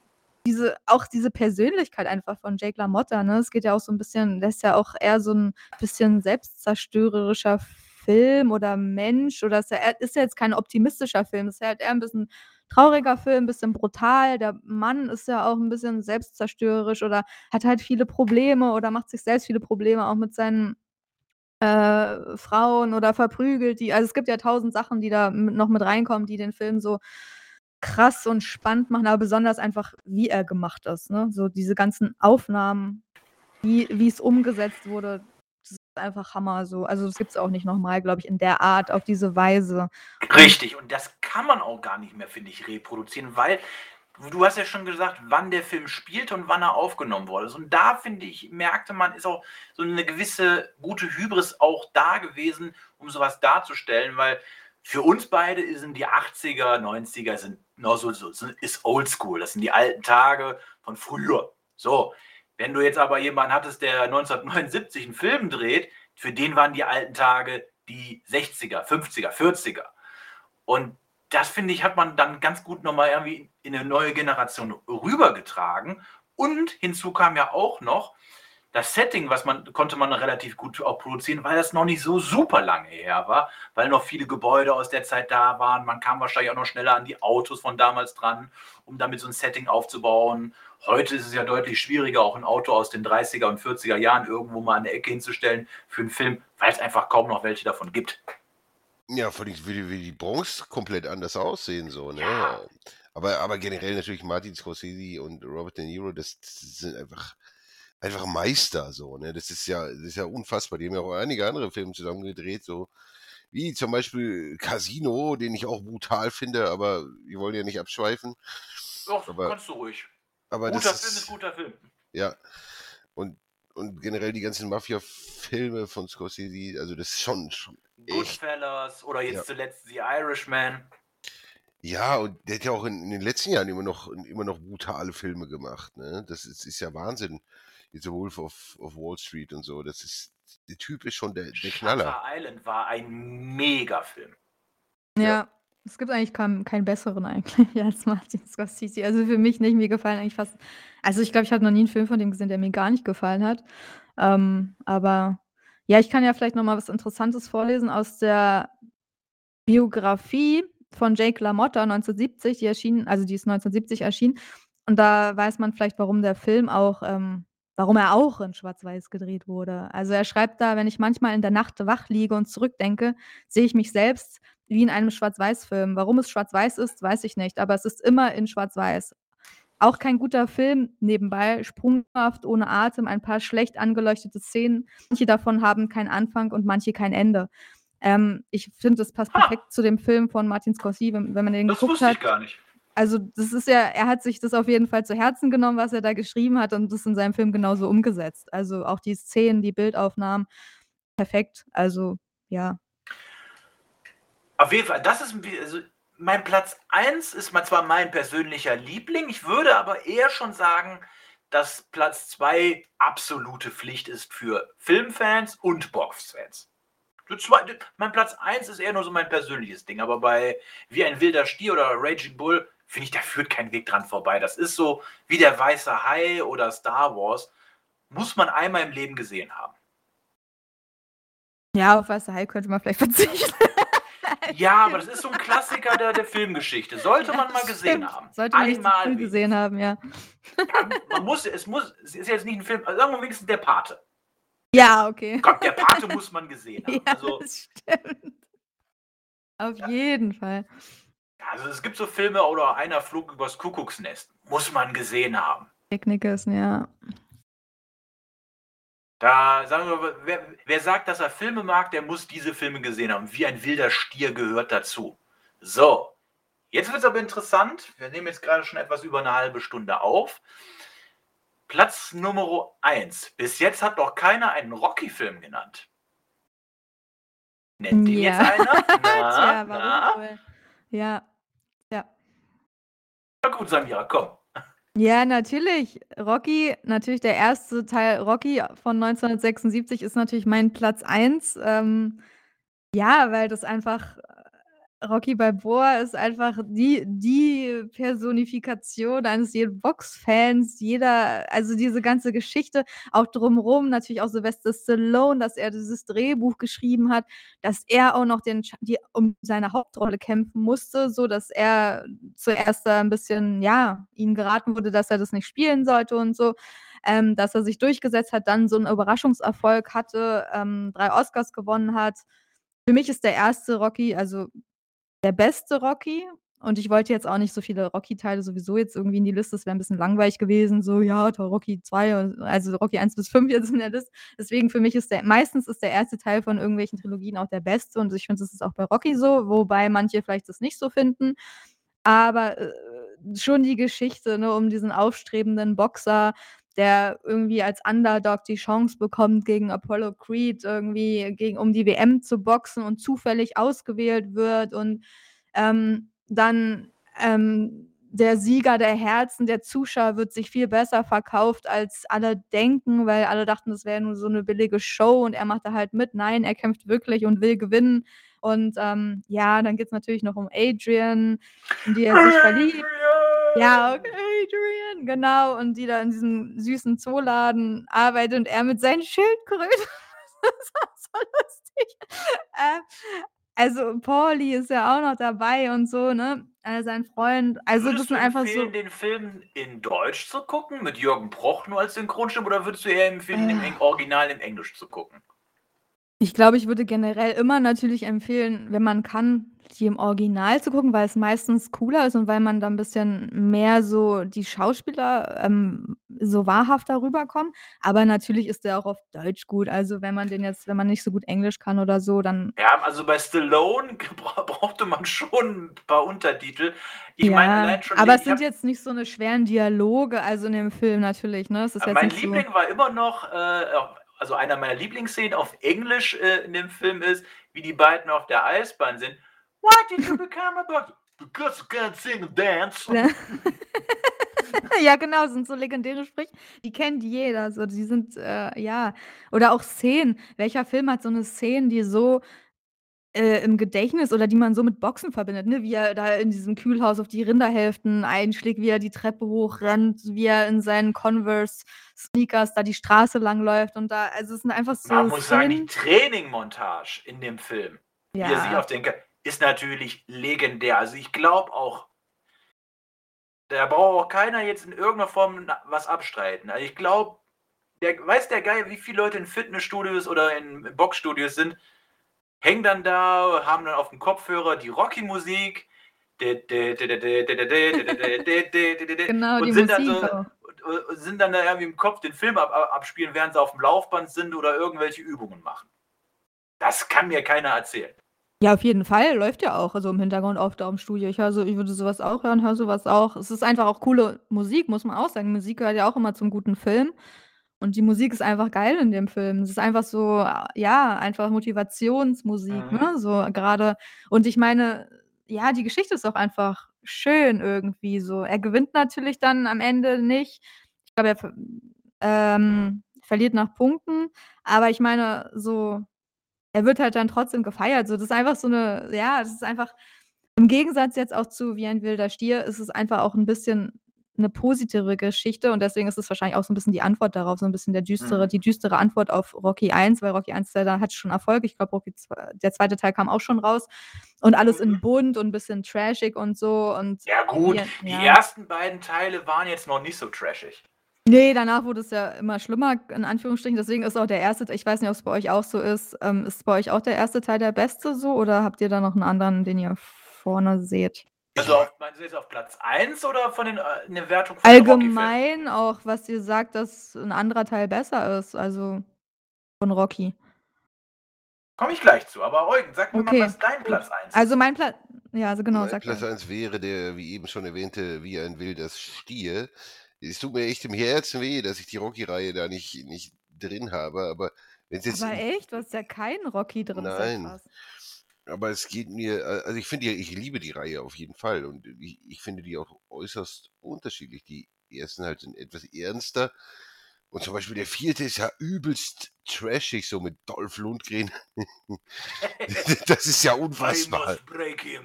diese Persönlichkeit einfach von Jake LaMotta, ne? Es geht ja auch so 'n bisschen der ist ja auch eher so 'n bisschen selbstzerstörerischer Film oder Mensch oder er ist ja jetzt kein optimistischer Film. Ist ja halt eher 'n bisschen trauriger Film, bisschen brutal. Der Mann ist ja auch 'n bisschen selbstzerstörerisch oder hat halt viele Probleme oder macht sich selbst viele Probleme, auch mit seinen, Frauen oder verprügelt die. Also, es gibt ja 1.000 Sachen, die da noch mit reinkommen, die den Film so krass und spannend machen, aber besonders einfach, wie er gemacht ist, ne? So diese ganzen Aufnahmen, wie's umgesetzt wurde, das ist einfach Hammer so. Also, das gibt's auch nicht noch mal, glaube ich, in der Art, auf diese Weise. Richtig, und das kann man auch gar nicht mehr, finde ich, reproduzieren, weil du hast ja schon gesagt, wann der Film spielte und wann er aufgenommen wurde. Und da, finde ich, merkte man, ist auch so eine gewisse gute Hybris auch da gewesen, um sowas darzustellen, weil für uns beide sind die 80er, 90er sind noch ist oldschool. Das sind die alten Tage von früher. So, wenn du jetzt aber jemanden hattest, der 1979 einen Film dreht, für den waren die alten Tage die 60er, 50er, 40er. Und das finde ich, hat man dann ganz gut nochmal irgendwie in eine neue Generation rübergetragen. Und hinzu kam ja auch noch, das Setting, konnte man relativ gut auch produzieren, weil das noch nicht so super lange her war, weil noch viele Gebäude aus der Zeit da waren. Man kam wahrscheinlich auch noch schneller an die Autos von damals dran, um damit so ein Setting aufzubauen. Heute ist es ja deutlich schwieriger, auch ein Auto aus den 30er und 40er Jahren irgendwo mal an der Ecke hinzustellen für einen Film, weil es einfach kaum noch welche davon gibt. Ja, vor allem wie die Bronx komplett anders aussehen, so, ne? Ja. Aber generell natürlich Martin Scorsese und Robert De Niro, das sind einfach Meister, so, ne? Das ist ja unfassbar. Die haben ja auch einige andere Filme zusammen gedreht, so wie zum Beispiel Casino, den ich auch brutal finde, aber wir wollen ja nicht abschweifen. Doch, Aber, kannst du ruhig. aber Guter das Film ist guter Film. Ja. Und generell die ganzen Mafia-Filme von Scorsese, also das ist schon echt. Goodfellas oder jetzt Ja. zuletzt The Irishman. Ja, und der hat ja auch in den letzten Jahren immer noch brutale Filme gemacht, ne? Das ist ja Wahnsinn. Jetzt The Wolf of Wall Street und so. Der Typ ist schon der Knaller. Shutter Island war ein Megafilm. Ja, es gibt eigentlich keinen besseren eigentlich als Martin Scorsese. Also für mich nicht. Mir gefallen eigentlich fast. Also ich glaube, ich habe noch nie einen Film von dem gesehen, der mir gar nicht gefallen hat. Aber ja, ich kann ja vielleicht noch mal was Interessantes vorlesen aus der Biografie von Jake LaMotta 1970, die ist 1970 erschienen. Und da weiß man vielleicht, warum der Film auch warum er auch in Schwarz-Weiß gedreht wurde. Also, er schreibt da: „Wenn ich manchmal in der Nacht wach liege und zurückdenke, sehe ich mich selbst wie in einem Schwarz-Weiß-Film. Warum es schwarz-weiß ist, weiß ich nicht, aber es ist immer in Schwarz-Weiß. Auch kein guter Film nebenbei, sprunghaft, ohne Atem, ein paar schlecht angeleuchtete Szenen. Manche davon haben keinen Anfang und manche kein Ende." Ich finde, das passt perfekt zu dem Film von Martin Scorsese, wenn man den Das geguckt wusste ich hat. gar nicht. Also, das ist ja er hat sich das auf jeden Fall zu Herzen genommen, was er da geschrieben hat und das in seinem Film genauso umgesetzt. Also, auch die Szenen, die Bildaufnahmen, perfekt. Also, ja. Auf jeden Fall, also mein Platz 1 ist zwar mein persönlicher Liebling, ich würde aber eher schon sagen, dass Platz 2 absolute Pflicht ist für Filmfans und Boxfans. Mein Platz 1 ist eher nur so mein persönliches Ding, aber bei Wie ein wilder Stier oder Raging Bull finde ich, da führt kein Weg dran vorbei. Das ist so wie der Weiße Hai oder Star Wars. Muss man einmal im Leben gesehen haben. Ja, auf Weiße Hai könnte man vielleicht verzichten. Ja, aber das ist so ein Klassiker der Filmgeschichte. Sollte man mal gesehen haben. Sollte man nicht so Einmal früh gesehen haben, ja. Ja, es ist jetzt nicht ein Film, also sagen wir wenigstens Der Pate. Ja, okay. Gott, Der Pate muss man gesehen haben. Ja, Also, das stimmt. Auf jeden Fall. also es gibt so Filme oder Einer flog übers Kuckucksnest. Muss man gesehen haben. Jack Nicholson, ja. Da sagen wir, wer sagt, dass er Filme mag, der muss diese Filme gesehen haben. Wie ein wilder Stier gehört dazu. So, jetzt wird es aber interessant. Wir nehmen jetzt gerade schon etwas über eine halbe Stunde auf. Platz Nummer 1. Bis jetzt hat noch keiner einen Rocky-Film genannt. Nennt den jetzt einer? Tja, warum wohl? Ja. Na gut, Samira, komm. Ja, natürlich. Rocky, natürlich der erste Teil Rocky von 1976 ist natürlich mein Platz 1. Ja, weil das einfach Rocky Balboa ist einfach die Personifikation eines jeden Boxfans, also diese ganze Geschichte, auch drumherum, natürlich auch Sylvester Stallone, dass er dieses Drehbuch geschrieben hat, dass er auch noch um seine Hauptrolle kämpfen musste, sodass er zuerst da 'n bisschen, ja, ihm geraten wurde, dass er das nicht spielen sollte und so, dass er sich durchgesetzt hat, dann so 'n Überraschungserfolg hatte, 3 Oscars gewonnen hat. Für mich ist der erste Rocky, also der beste Rocky, und ich wollte jetzt auch nicht so viele Rocky-Teile sowieso jetzt irgendwie in die Liste, das wäre 'n bisschen langweilig gewesen, so, ja, toll, Rocky 2, also Rocky 1 bis 5 jetzt in der Liste. Deswegen für mich meistens ist der erste Teil von irgendwelchen Trilogien auch der beste und ich finde, das ist auch bei Rocky so, wobei manche vielleicht das nicht so finden. Aber, schon die Geschichte, ne, um diesen aufstrebenden Boxer, der irgendwie als Underdog die Chance bekommt, gegen Apollo Creed irgendwie um die WM zu boxen und zufällig ausgewählt wird und, dann, der Sieger der Herzen der Zuschauer wird sich viel besser verkauft, als alle denken, weil alle dachten, das wäre nur so 'ne billige Show und er macht da halt mit. Nein, er kämpft wirklich und will gewinnen Und ja, dann geht es natürlich noch um Adrian, in die er sich verliebt. Ja, okay, Adrian, genau. Und die da in diesem süßen Zooladen arbeitet und er mit seinen Schildkröten. Das war so lustig. Also Paulie ist ja auch noch dabei und so, ne? Sein Freund. Also das Würdest du sind einfach so. empfehlen, den Film in Deutsch zu gucken, mit Jürgen Proch nur als Synchronstimme, oder würdest du eher empfehlen, im Original in Englisch zu gucken? Ich glaube, ich würde generell immer natürlich empfehlen, wenn man kann, die im Original zu gucken, weil es meistens cooler ist und weil man da ein bisschen mehr so die Schauspieler, so wahrhafter rüberkommen. Aber natürlich ist der auch auf Deutsch gut. Also, wenn man nicht so gut Englisch kann oder so, dann Ja, also bei Stallone brauchte man schon ein paar Untertitel. Ich meine, ja, allein schon aber es ich sind habe jetzt nicht so eine schweren Dialoge, also in dem Film natürlich, ne? Es ist jetzt mein nicht so. Liebling war immer noch, also einer meiner Lieblingsszenen auf Englisch in dem Film ist, wie die beiden auf der Eisbahn sind. Why did you become a boxer? Because you can't sing and dance. Ja. Ja, genau, sind so legendäre Sprüche, die kennt jeder. So, die sind, ja. Oder auch Szenen. Welcher Film hat so eine Szene, die so im Gedächtnis oder die man so mit Boxen verbindet, ne? Wie er da in diesem Kühlhaus auf die Rinderhälften einschlägt, wie er die Treppe hochrennt, wie er in seinen Converse-Sneakers da die Straße langläuft und da, also es sind einfach Man so muss sagen, die Szenen. Trainingmontage in dem Film, wie er sich Ja. auf den ist natürlich legendär. Also ich glaube auch, da braucht auch keiner jetzt in irgendeiner Form was abstreiten. Also ich glaube, weiß der Geil, wie viele Leute in Fitnessstudios oder in Boxstudios sind, hängen dann da, haben dann auf dem Kopfhörer die Rocky-Musik Genau, und die sind dann so Musik auch. sind dann da irgendwie im Kopf den Film abspielen, während sie auf dem Laufband sind oder irgendwelche Übungen machen. Das kann mir keiner erzählen. Ja, auf jeden Fall, läuft ja auch, also im Hintergrund oft auch im Studio. Ich würde sowas auch hören, höre sowas auch. Es ist einfach auch coole Musik, muss man auch sagen. Musik gehört ja auch immer zum guten Film und die Musik ist einfach geil in dem Film. Es ist einfach so, ja, einfach Motivationsmusik, ne, so grade. Und ich meine, ja, die Geschichte ist auch einfach schön irgendwie so. Er gewinnt natürlich dann am Ende nicht. Ich glaube, verliert nach Punkten, aber ich meine, so er wird halt dann trotzdem gefeiert. So, das ist einfach so 'ne, ja, das ist einfach im Gegensatz jetzt auch zu „Wie ein wilder Stier" ist es einfach auch 'n bisschen 'ne positive Geschichte und deswegen ist es wahrscheinlich auch so 'n bisschen die Antwort darauf, so 'n bisschen die düstere Antwort auf Rocky 1, weil Rocky 1, der hat schon Erfolg. Ich glaube, der 2. Teil kam auch schon raus und alles in bunt und 'n bisschen trashig und so und Ja gut, die ja. ersten beiden Teile waren jetzt noch nicht so trashig. Ne, danach wurde es ja immer schlimmer, in Anführungsstrichen. Deswegen ist auch der erste, ich weiß nicht, ob's bei euch auch so ist bei euch auch der erste Teil der beste so oder habt ihr da noch 'n anderen, den ihr vorne seht? Also meinst du jetzt auf Platz 1 oder von den in der Wertung von den Rocky-Filmen? Allgemein auch, was ihr sagt, dass 'n anderer Teil besser ist, also von Rocky. Komme ich gleich zu, aber Eugen, sag mir mal, Okay, was dein gut. Platz 1 Also ist. mein Platz, ja, also genau, Mein sag Platz mal. 1 wäre der, wie eben schon erwähnte, Wie ein wilder Stier. Es tut mir echt im Herzen weh, dass ich die Rocky-Reihe da nicht drin habe, aber wenn's jetzt Aber echt? Du hast ja keinen Rocky drin, ist ja nein, krass. aber es geht mir, also ich liebe die Reihe auf jeden Fall und ich finde die auch äußerst unterschiedlich. Die ersten halt sind etwas ernster und zum Beispiel der 4. ist ja übelst trashig, so mit Dolph Lundgren. Das ist ja I unfassbar. must break him.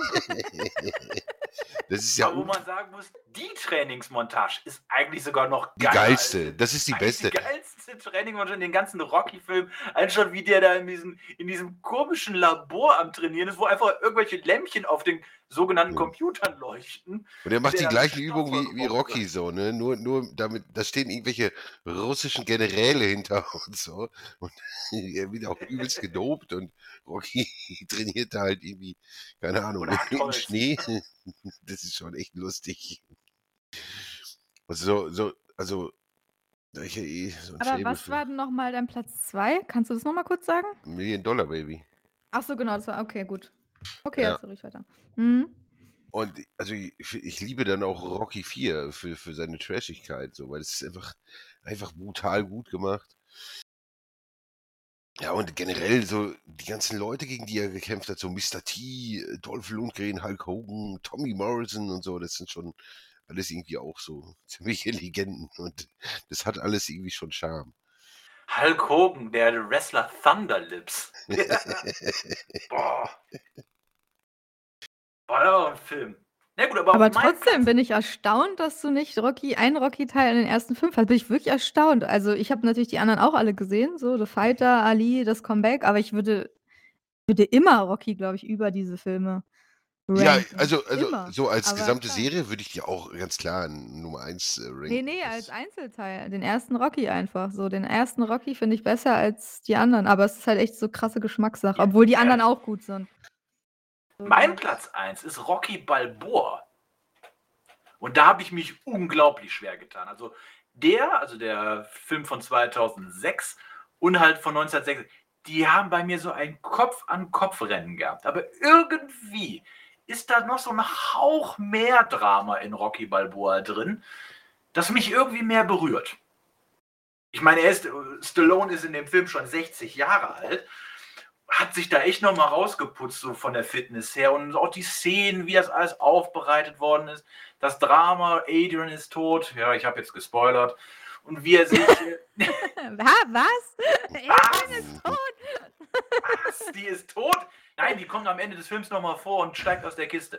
Das ist ja Aber wo man sagen muss, die Trainingsmontage ist eigentlich sogar noch die geiler. geilste. Das ist die beste. Die geilste Trainingmontage in den ganzen Rocky-Filmen. Anschauen, wie der da in diesem komischen Labor am Trainieren ist, wo einfach irgendwelche Lämpchen auf den sogenannten Computern leuchten. Und er macht die der gleichen dann Übungen wie Stoffwolke Rocky so, ne? Nur damit, da stehen irgendwelche russischen Generäle hinter und so. Und er wird auch übelst gedopt und Rocky trainiert da halt irgendwie, keine Ahnung, Oder im Holz. Schnee. Das ist schon echt lustig. Also, so so ein Aber Faible was für war denn noch mal dein Platz 2? Kannst du das noch mal kurz sagen? Million Dollar Baby. Ach so, genau, das war okay, gut. Okay, Ja. erzähl ruhig weiter. Mhm. Und also ich liebe dann auch Rocky 4 für seine Trashigkeit, so, weil es ist einfach brutal gut gemacht. Ja, und generell so die ganzen Leute, gegen die er gekämpft hat, so Mr. T, Dolph Lundgren, Hulk Hogan, Tommy Morrison und so, das sind schon alles irgendwie auch so ziemliche Legenden und das hat alles irgendwie schon Charme. Hulk Hogan, der Wrestler Thunder Lips. Boah. Boah, das war ein Film. Na gut, aber Aber auf meinem trotzdem Platz, bin ich erstaunt, dass du nicht einen Rocky-Teil in den ersten 5 hast. Bin ich wirklich erstaunt. Also, ich habe natürlich die anderen auch alle gesehen, so The Fighter, Ali, das Comeback, aber ich würde immer Rocky, glaube ich, über diese Filme Ja, ranken. also Immer. so als Aber gesamte klar. Serie würde ich die auch ganz klar an Nummer 1 ranken. Nee, als Das Einzelteil. Den ersten Rocky einfach so. Den ersten Rocky finde ich besser als die anderen, aber es ist halt echt so krasse Geschmackssache, Ja, obwohl die ja, anderen auch gut sind. So, mein die Platz 1 ist Rocky Balboa. Und da habe ich mich unglaublich schwer getan. Also der Film von 2006 und halt von 1906, die haben bei mir so ein Kopf-an-Kopf-Rennen gehabt. Aber irgendwie ist da noch so ein Hauch mehr Drama in Rocky Balboa drin, das mich irgendwie mehr berührt. Ich meine, Stallone ist in dem Film schon 60 Jahre alt, hat sich da echt nochmal rausgeputzt, so von der Fitness her. Und auch die Szenen, wie das alles aufbereitet worden ist. Das Drama, Adrian ist tot. Ja, ich habe jetzt gespoilert. Und wie er sich. Was? Adrian ist tot? Was? Die ist tot? Nein, die kommt am Ende des Films nochmal vor und steigt aus der Kiste.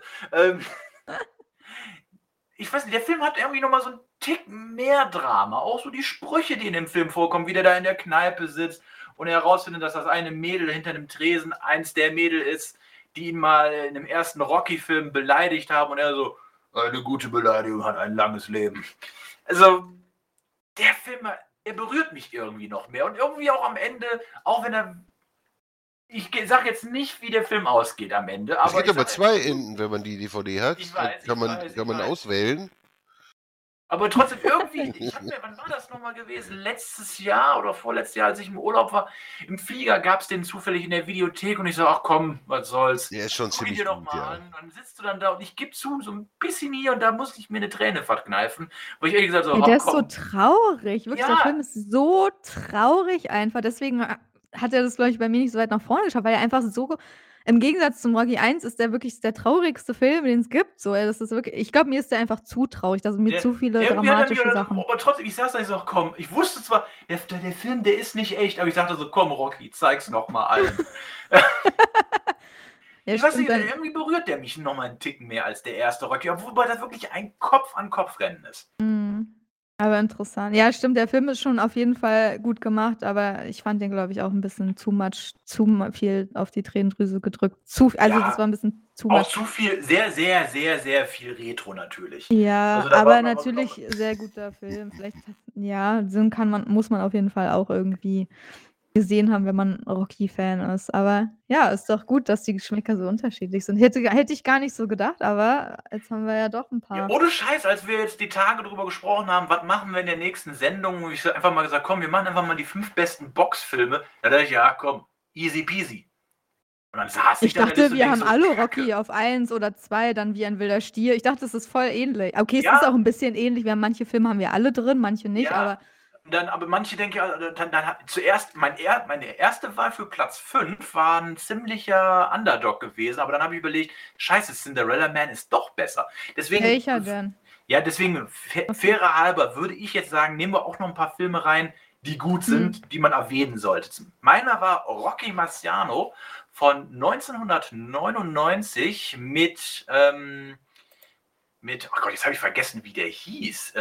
Ich weiß nicht, der Film hat irgendwie nochmal so einen Tick mehr Drama. Auch so die Sprüche, die in dem Film vorkommen, wie der da in der Kneipe sitzt und er herausfindet, dass das eine Mädel hinter dem Tresen eins der Mädel ist, die ihn mal in dem ersten Rocky-Film beleidigt haben und er so, eine gute Beleidigung hat ein langes Leben. Also, der Film, er berührt mich irgendwie noch mehr und irgendwie auch am Ende, auch wenn er, ich sage jetzt nicht, wie der Film ausgeht am Ende, es aber gibt ich aber sag, 2 Enden, wenn man die DVD hat. ich Da weiß, kann man auswählen. Aber trotzdem irgendwie, wann war das nochmal gewesen? Letztes Jahr oder vorletztes Jahr, als ich im Urlaub war, im Flieger gab es den zufällig in der Videothek und ich so, ach komm, was soll's. Der ist schon Guck ihn ziemlich dir doch gut, mal ja. an. Dann sitzt du dann da und ich gebe zu, so ein bisschen hier und da musste ich mir eine Träne verkneifen, wo ich ehrlich gesagt so, Ja, ach der ist so komm. traurig. Wirklich, der Ja, Film ist so traurig einfach. Deswegen hat er das, glaube ich, bei mir nicht so weit nach vorne geschafft, weil er einfach so im Gegensatz zum Rocky 1 ist der wirklich der traurigste Film, den es gibt. So, das ist wirklich, ich glaube, mir ist der einfach zu traurig. Da sind mir zu viele irgendwie hat er mich, dramatische Sachen. aber trotzdem, ich saß da, ich so, ach komm, ich wusste zwar, der Film, der ist nicht echt, aber ich sagte so, komm Rocky, zeig's nochmal allen. Ja, Ich weiß stimmt nicht, dann. irgendwie berührt der mich nochmal einen Ticken mehr als der erste Rocky, wobei das wirklich ein Kopf-an-Kopf-Rennen ist. Mhm. Aber interessant. Ja, stimmt, der Film ist schon auf jeden Fall gut gemacht, aber ich fand den, glaube ich, auch ein bisschen too much, viel auf die Tränendrüse gedrückt. Also das war ein bisschen too Auch much. zu viel, sehr, sehr, sehr, sehr viel Retro natürlich. Ja, Also da aber war natürlich sehr guter Film. Vielleicht, ja, muss man auf jeden Fall auch irgendwie gesehen haben, wenn man Rocky-Fan ist. Aber ja, ist doch gut, dass die Geschmäcker so unterschiedlich sind. Hätte ich gar nicht so gedacht, aber jetzt haben wir ja doch ein ja, paar. ohne Scheiß, als wir jetzt die Tage drüber gesprochen haben, was machen wir in der nächsten Sendung, und ich einfach mal gesagt, komm, wir machen einfach mal die 5 besten Boxfilme. Da dachte ich, ja, komm, easy peasy. Und dann saß Ich da in der dachte, Liste und wir denk haben so, alle Kacke. Rocky auf 1 oder 2, dann wie ein wilder Stier. Ich dachte, es ist voll ähnlich. Okay, es Ja. ist auch ein bisschen ähnlich. Manche Filme haben wir alle drin, manche nicht, Ja, aber aber manche denken ja, zuerst, meine erste Wahl für Platz 5 war ein ziemlicher Underdog gewesen, aber dann habe ich überlegt, scheiße, Cinderella Man ist doch besser. Deswegen, welcher denn? ja, deswegen, fairer halber, würde ich jetzt sagen, nehmen wir auch noch ein paar Filme rein, die gut sind, die man erwähnen sollte. Meiner war Rocky Marciano von 1999 mit, oh Gott, jetzt habe ich vergessen, wie der hieß.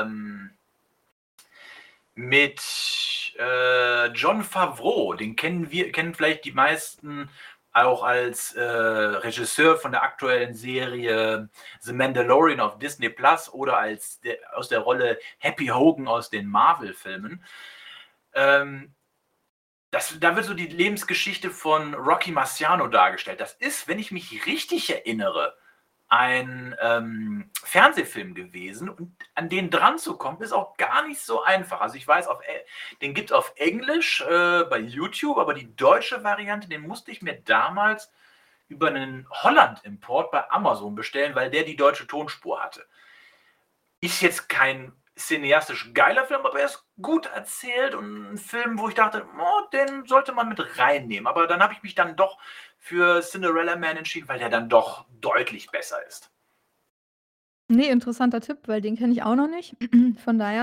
Mit Jon Favreau, den kennen vielleicht die meisten auch als Regisseur von der aktuellen Serie The Mandalorian auf Disney Plus oder aus der Rolle Happy Hogan aus den Marvel-Filmen. Da wird so die Lebensgeschichte von Rocky Marciano dargestellt. Das ist, wenn ich mich richtig erinnere, ein Fernsehfilm gewesen und an den dran zu kommen, ist auch gar nicht so einfach. Also ich weiß, den gibt es auf Englisch bei YouTube, aber die deutsche Variante, den musste ich mir damals über einen Holland-Import bei Amazon bestellen, weil der die deutsche Tonspur hatte. Ist jetzt kein cineastisch geiler Film, aber er ist gut erzählt und ein Film, wo ich dachte, oh, den sollte man mit reinnehmen. Aber dann habe ich mich dann doch für Cinderella Man entschieden, weil der dann doch deutlich besser ist. Nee, interessanter Tipp, weil den kenne ich auch noch nicht. Von daher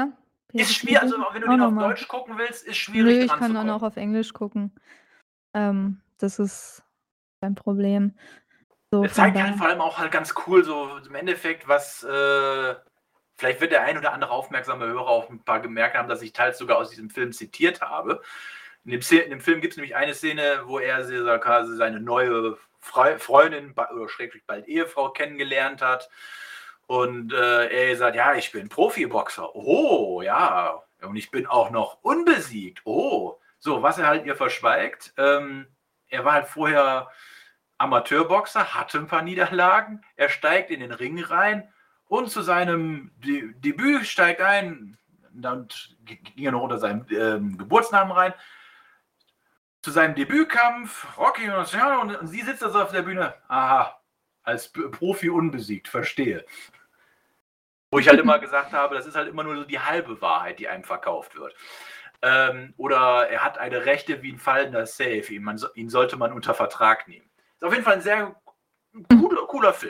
Ist schwierig, also wenn du den auf nochmal. Deutsch gucken willst, ist schwierig Nö, ich dran kann zu dann kommen. auch auf Englisch gucken. Das ist kein Problem. So, Der von zeigt halt daher. vor allem auch halt ganz cool so im Endeffekt, was vielleicht wird der ein oder andere aufmerksame Hörer auch ein paar gemerkt haben, dass ich teils sogar aus diesem Film zitiert habe. In dem Film gibt es nämlich eine Szene, wo er quasi seine neue Freundin oder schrägstrich bald Ehefrau kennengelernt hat. Und er sagt, ja, ich bin Profiboxer. Oh, ja. Und ich bin auch noch unbesiegt. Oh. So, was er halt ihr verschweigt. Er war halt vorher Amateurboxer, hatte ein paar Niederlagen. Er steigt in den Ring rein und zu seinem Debüt steigt ein, und ging er noch unter seinem Geburtsnamen rein, zu seinem Debütkampf, Rocky und sie sitzt also auf der Bühne. Aha, als Profi unbesiegt, verstehe. Wo ich halt immer gesagt habe, das ist halt immer nur so die halbe Wahrheit, die einem verkauft wird. Oder er hat eine Rechte wie ein fallender Safe. Ihn sollte man unter Vertrag nehmen. Ist auf jeden Fall ein sehr cooler Film.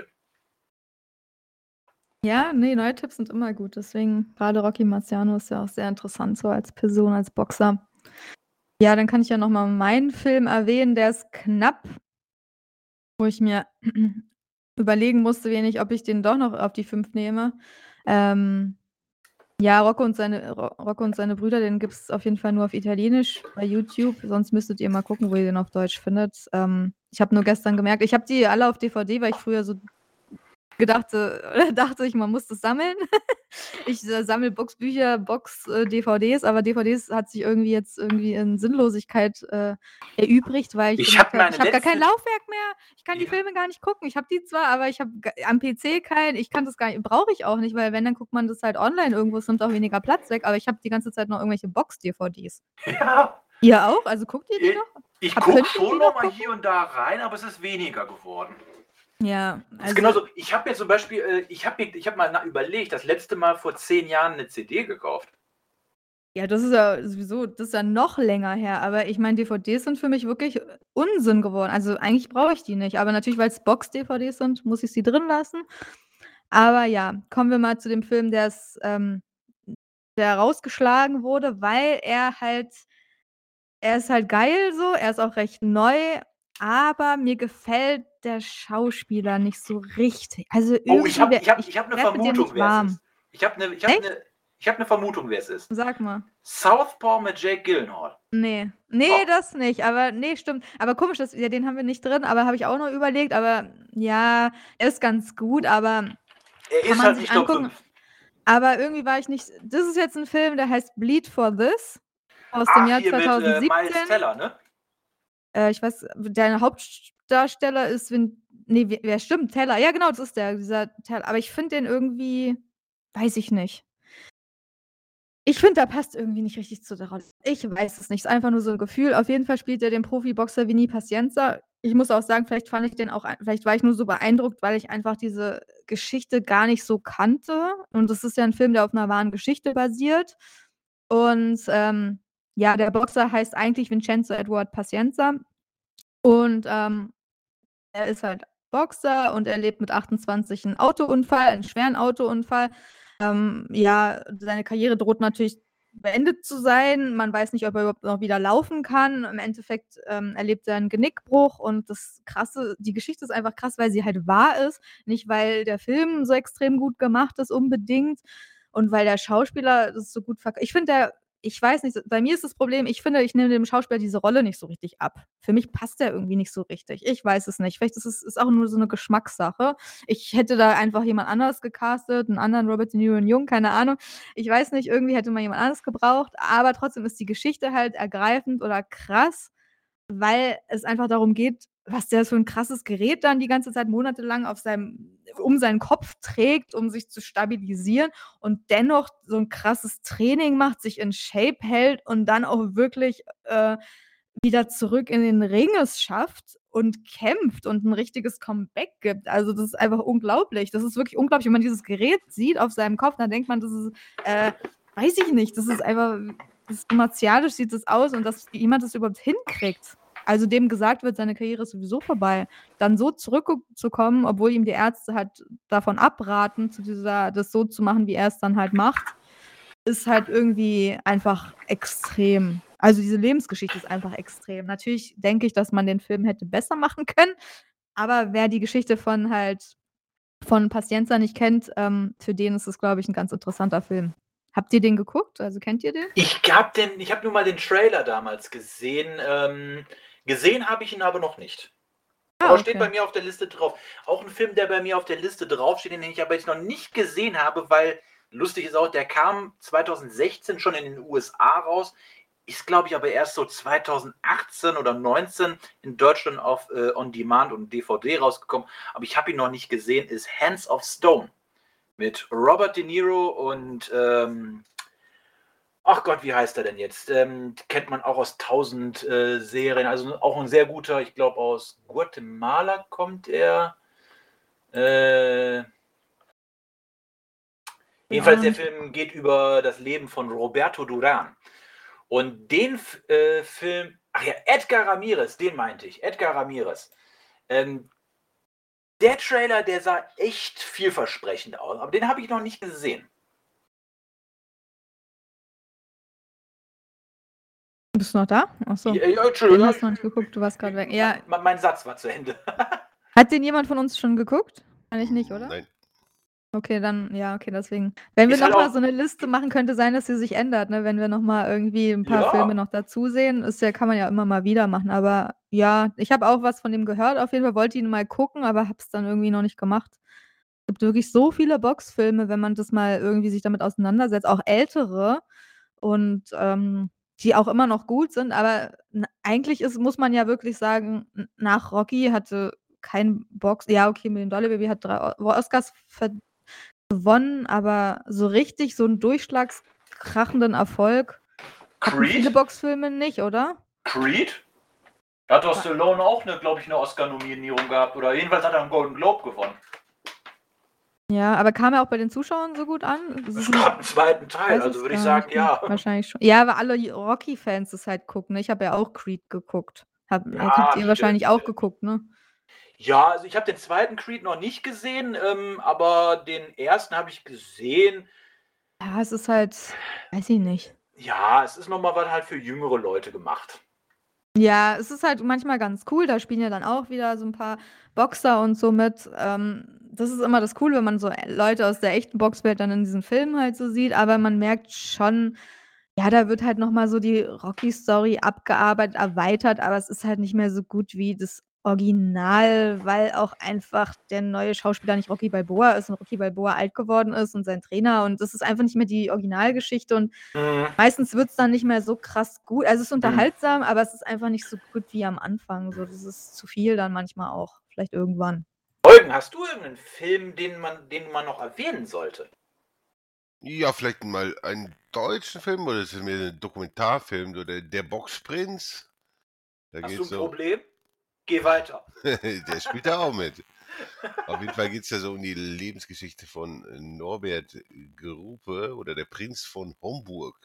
Ja, nee, neue Tipps sind immer gut. Deswegen, gerade Rocky Marciano ist ja auch sehr interessant, so als Person, als Boxer. Ja, dann kann ich ja nochmal meinen Film erwähnen, der ist knapp, wo ich mir überlegen musste, ob ich den doch noch auf die 5 nehme. Ja, Rocco und seine Brüder, den gibt es auf jeden Fall nur auf Italienisch bei YouTube. Sonst müsstet ihr mal gucken, wo ihr den auf Deutsch findet. Ich habe nur gestern gemerkt, ich habe die alle auf DVD, weil ich früher so dachte ich, man muss das sammeln. Ich sammle Boxbücher, Box-DVDs, aber DVDs hat sich irgendwie in Sinnlosigkeit erübrigt, weil ich gemerkt habe, ich habe gar kein Laufwerk mehr. Ich kann die Filme gar nicht gucken. Ich habe die zwar, aber ich habe am PC ich kann das gar nicht, brauche ich auch nicht, weil wenn, dann guckt man das halt online irgendwo, es nimmt auch weniger Platz weg, aber ich habe die ganze Zeit noch irgendwelche Box-DVDs. Ja. Ihr auch? Also guckt ihr die noch? Ich gucke schon noch mal hier und da rein, aber es ist weniger geworden. Ja, also genauso. Ich habe mir zum Beispiel, ich habe mal überlegt, das letzte Mal vor 10 Jahren eine CD gekauft. Ja, das ist ja sowieso, das ist ja noch länger her. Aber ich meine, DVDs sind für mich wirklich Unsinn geworden. Also eigentlich brauche ich die nicht. Aber natürlich, weil es Box-DVDs sind, muss ich sie drin lassen. Aber ja, kommen wir mal zu dem Film, der rausgeschlagen wurde, weil er ist halt geil so, er ist auch recht neu, aber mir gefällt der Schauspieler nicht so richtig. Also irgendwie ich hab eine Vermutung, wer es ist. Ich habe eine Vermutung, wer es ist. Sag mal. Southpaw mit Jake Gyllenhaal. Nee, das nicht. Aber nee, stimmt. Aber komisch, den haben wir nicht drin, aber habe ich auch noch überlegt. Aber ja, er ist ganz gut, aber er kann ist man halt sich nicht angucken. Aber irgendwie war ich nicht. Das ist jetzt ein Film, der heißt Bleed for This aus dem Jahr 2017. Mit Miles Teller, ne? Ich weiß, der Hauptdarsteller ist, wer stimmt? Teller. Ja, genau, das ist dieser Teller. Aber ich finde den irgendwie, weiß ich nicht. Ich finde, der passt irgendwie nicht richtig zu der Rolle. Ich weiß es nicht. Ist einfach nur so ein Gefühl. Auf jeden Fall spielt er den Profiboxer Vinny Pazienza. Ich muss auch sagen, vielleicht war ich nur so beeindruckt, weil ich einfach diese Geschichte gar nicht so kannte. Und das ist ja ein Film, der auf einer wahren Geschichte basiert. Und ja, der Boxer heißt eigentlich Vincenzo Edward Pazienza. Und er ist halt Boxer und er lebt mit 28 einen schweren Autounfall. Ja, seine Karriere droht natürlich beendet zu sein. Man weiß nicht, ob er überhaupt noch wieder laufen kann. Im Endeffekt erlebt er einen Genickbruch und die Geschichte ist einfach krass, weil sie halt wahr ist. Nicht, weil der Film so extrem gut gemacht ist unbedingt und weil der Schauspieler das so gut ich weiß nicht, bei mir ist das Problem, ich finde, ich nehme dem Schauspieler diese Rolle nicht so richtig ab. Für mich passt der irgendwie nicht so richtig. Ich weiß es nicht. Vielleicht ist es auch nur so eine Geschmackssache. Ich hätte da einfach jemand anderes gecastet, einen anderen Robert De Niro jung, keine Ahnung. Ich weiß nicht, irgendwie hätte man jemand anderes gebraucht, aber trotzdem ist die Geschichte halt ergreifend oder krass, weil es einfach darum geht, was der für ein krasses Gerät dann die ganze Zeit monatelang um seinen Kopf trägt, um sich zu stabilisieren und dennoch so ein krasses Training macht, sich in Shape hält und dann auch wirklich wieder zurück in den Ring es schafft und kämpft und ein richtiges Comeback gibt. Also das ist einfach unglaublich. Das ist wirklich unglaublich. Wenn man dieses Gerät sieht auf seinem Kopf, dann denkt man, das ist, weiß ich nicht, das ist einfach, martialisch sieht es aus und dass jemand das überhaupt hinkriegt. Also dem gesagt wird, seine Karriere ist sowieso vorbei. Dann so zurückzukommen, obwohl ihm die Ärzte halt davon abraten, das so zu machen, wie er es dann halt macht. ist halt irgendwie einfach extrem. Also diese Lebensgeschichte ist einfach extrem. Natürlich denke ich, dass man den Film hätte besser machen können, aber wer die Geschichte von Pazienza nicht kennt, für den ist es, glaube ich, ein ganz interessanter Film. Habt ihr den geguckt? Also kennt ihr den? Ich habe nur mal den Trailer damals gesehen. Gesehen habe ich ihn aber noch nicht. Aber steht bei mir auf der Liste drauf. Auch ein Film, der bei mir auf der Liste draufsteht, den ich aber jetzt noch nicht gesehen habe, weil lustig ist auch, der kam 2016 schon in den USA raus, ist glaube ich aber erst so 2018 oder 19 in Deutschland auf On Demand und DVD rausgekommen. Aber ich habe ihn noch nicht gesehen, ist Hands of Stone mit Robert De Niro und ach Gott, wie heißt er denn jetzt? Kennt man auch aus 1000 Serien. Also auch ein sehr guter, ich glaube aus Guatemala kommt er. Jedenfalls der Film geht über das Leben von Roberto Duran. Und den Film, ach ja, Edgar Ramirez, den meinte ich, Edgar Ramirez. Der Trailer, der sah echt vielversprechend aus, aber den habe ich noch nicht gesehen. Bist du noch da? Achso. Ja, Entschuldigung. Den hast du noch nicht geguckt, du warst gerade weg. Ja. Mein Satz war zu Ende. Hat den jemand von uns schon geguckt? Eigentlich nicht, oder? Nein. Okay, dann, ja, okay, deswegen. Wenn wir Ist halt nochmal auch- so eine Liste machen, könnte sein, dass sie sich ändert, ne? Wenn wir nochmal irgendwie ein paar Ja. Filme noch dazu sehen. Kann man ja immer mal wieder machen. Aber ja, ich habe auch was von dem gehört. Auf jeden Fall wollte ich ihn mal gucken, aber habe es dann irgendwie noch nicht gemacht. Es gibt wirklich so viele Boxfilme, wenn man das mal irgendwie sich damit auseinandersetzt, auch ältere und die auch immer noch gut sind. Aber eigentlich muss man ja wirklich sagen, nach Rocky hatte kein ja, okay, mit dem Dolly Baby hat 3 Oscars gewonnen, aber so richtig so einen durchschlagskrachenden Erfolg hatten viele Creed? Boxfilme nicht, oder? Creed? Da hat doch Stallone auch, glaube ich, eine Oscar-Nominierung gehabt. Oder jedenfalls hat er einen Golden Globe gewonnen. Ja, aber kam er auch bei den Zuschauern so gut an? Es gab einen zweiten Teil, weiß also es würde ich gar sagen, nicht. ja. Wahrscheinlich schon. Ja, weil alle Rocky-Fans das halt gucken. Ne? Ich habe ja auch Creed geguckt. Habt ihr wahrscheinlich stimmt. auch geguckt, ne? Ja, also ich habe den zweiten Creed noch nicht gesehen, aber den ersten habe ich gesehen. Ja, es ist halt, weiß ich nicht. Ja, es ist nochmal was halt für jüngere Leute gemacht. Ja, es ist halt manchmal ganz cool. Da spielen ja dann auch wieder so ein paar Boxer und so mit. Das ist immer das Coole, wenn man so Leute aus der echten Boxwelt dann in diesen Filmen halt so sieht. Aber man merkt schon, ja, da wird halt noch mal so die Rocky-Story abgearbeitet, erweitert, aber es ist halt nicht mehr so gut wie das Original, weil auch einfach der neue Schauspieler nicht Rocky Balboa ist und Rocky Balboa alt geworden ist und sein Trainer und das ist einfach nicht mehr die Originalgeschichte und meistens wird's dann nicht mehr so krass gut. Also, es ist unterhaltsam, aber es ist einfach nicht so gut wie am Anfang. So, das ist zu viel dann manchmal auch. Vielleicht irgendwann. Eugen, hast du irgendeinen Film, den man noch erwähnen sollte? Ja, vielleicht mal einen deutschen Film oder ist es mehr ein Dokumentarfilm oder Der Boxprinz? Da Hast du geht's ein so. Problem? Geh weiter. Der spielt da auch mit. Auf jeden Fall geht es ja so um die Lebensgeschichte von Norbert Grupe oder der Prinz von Homburg.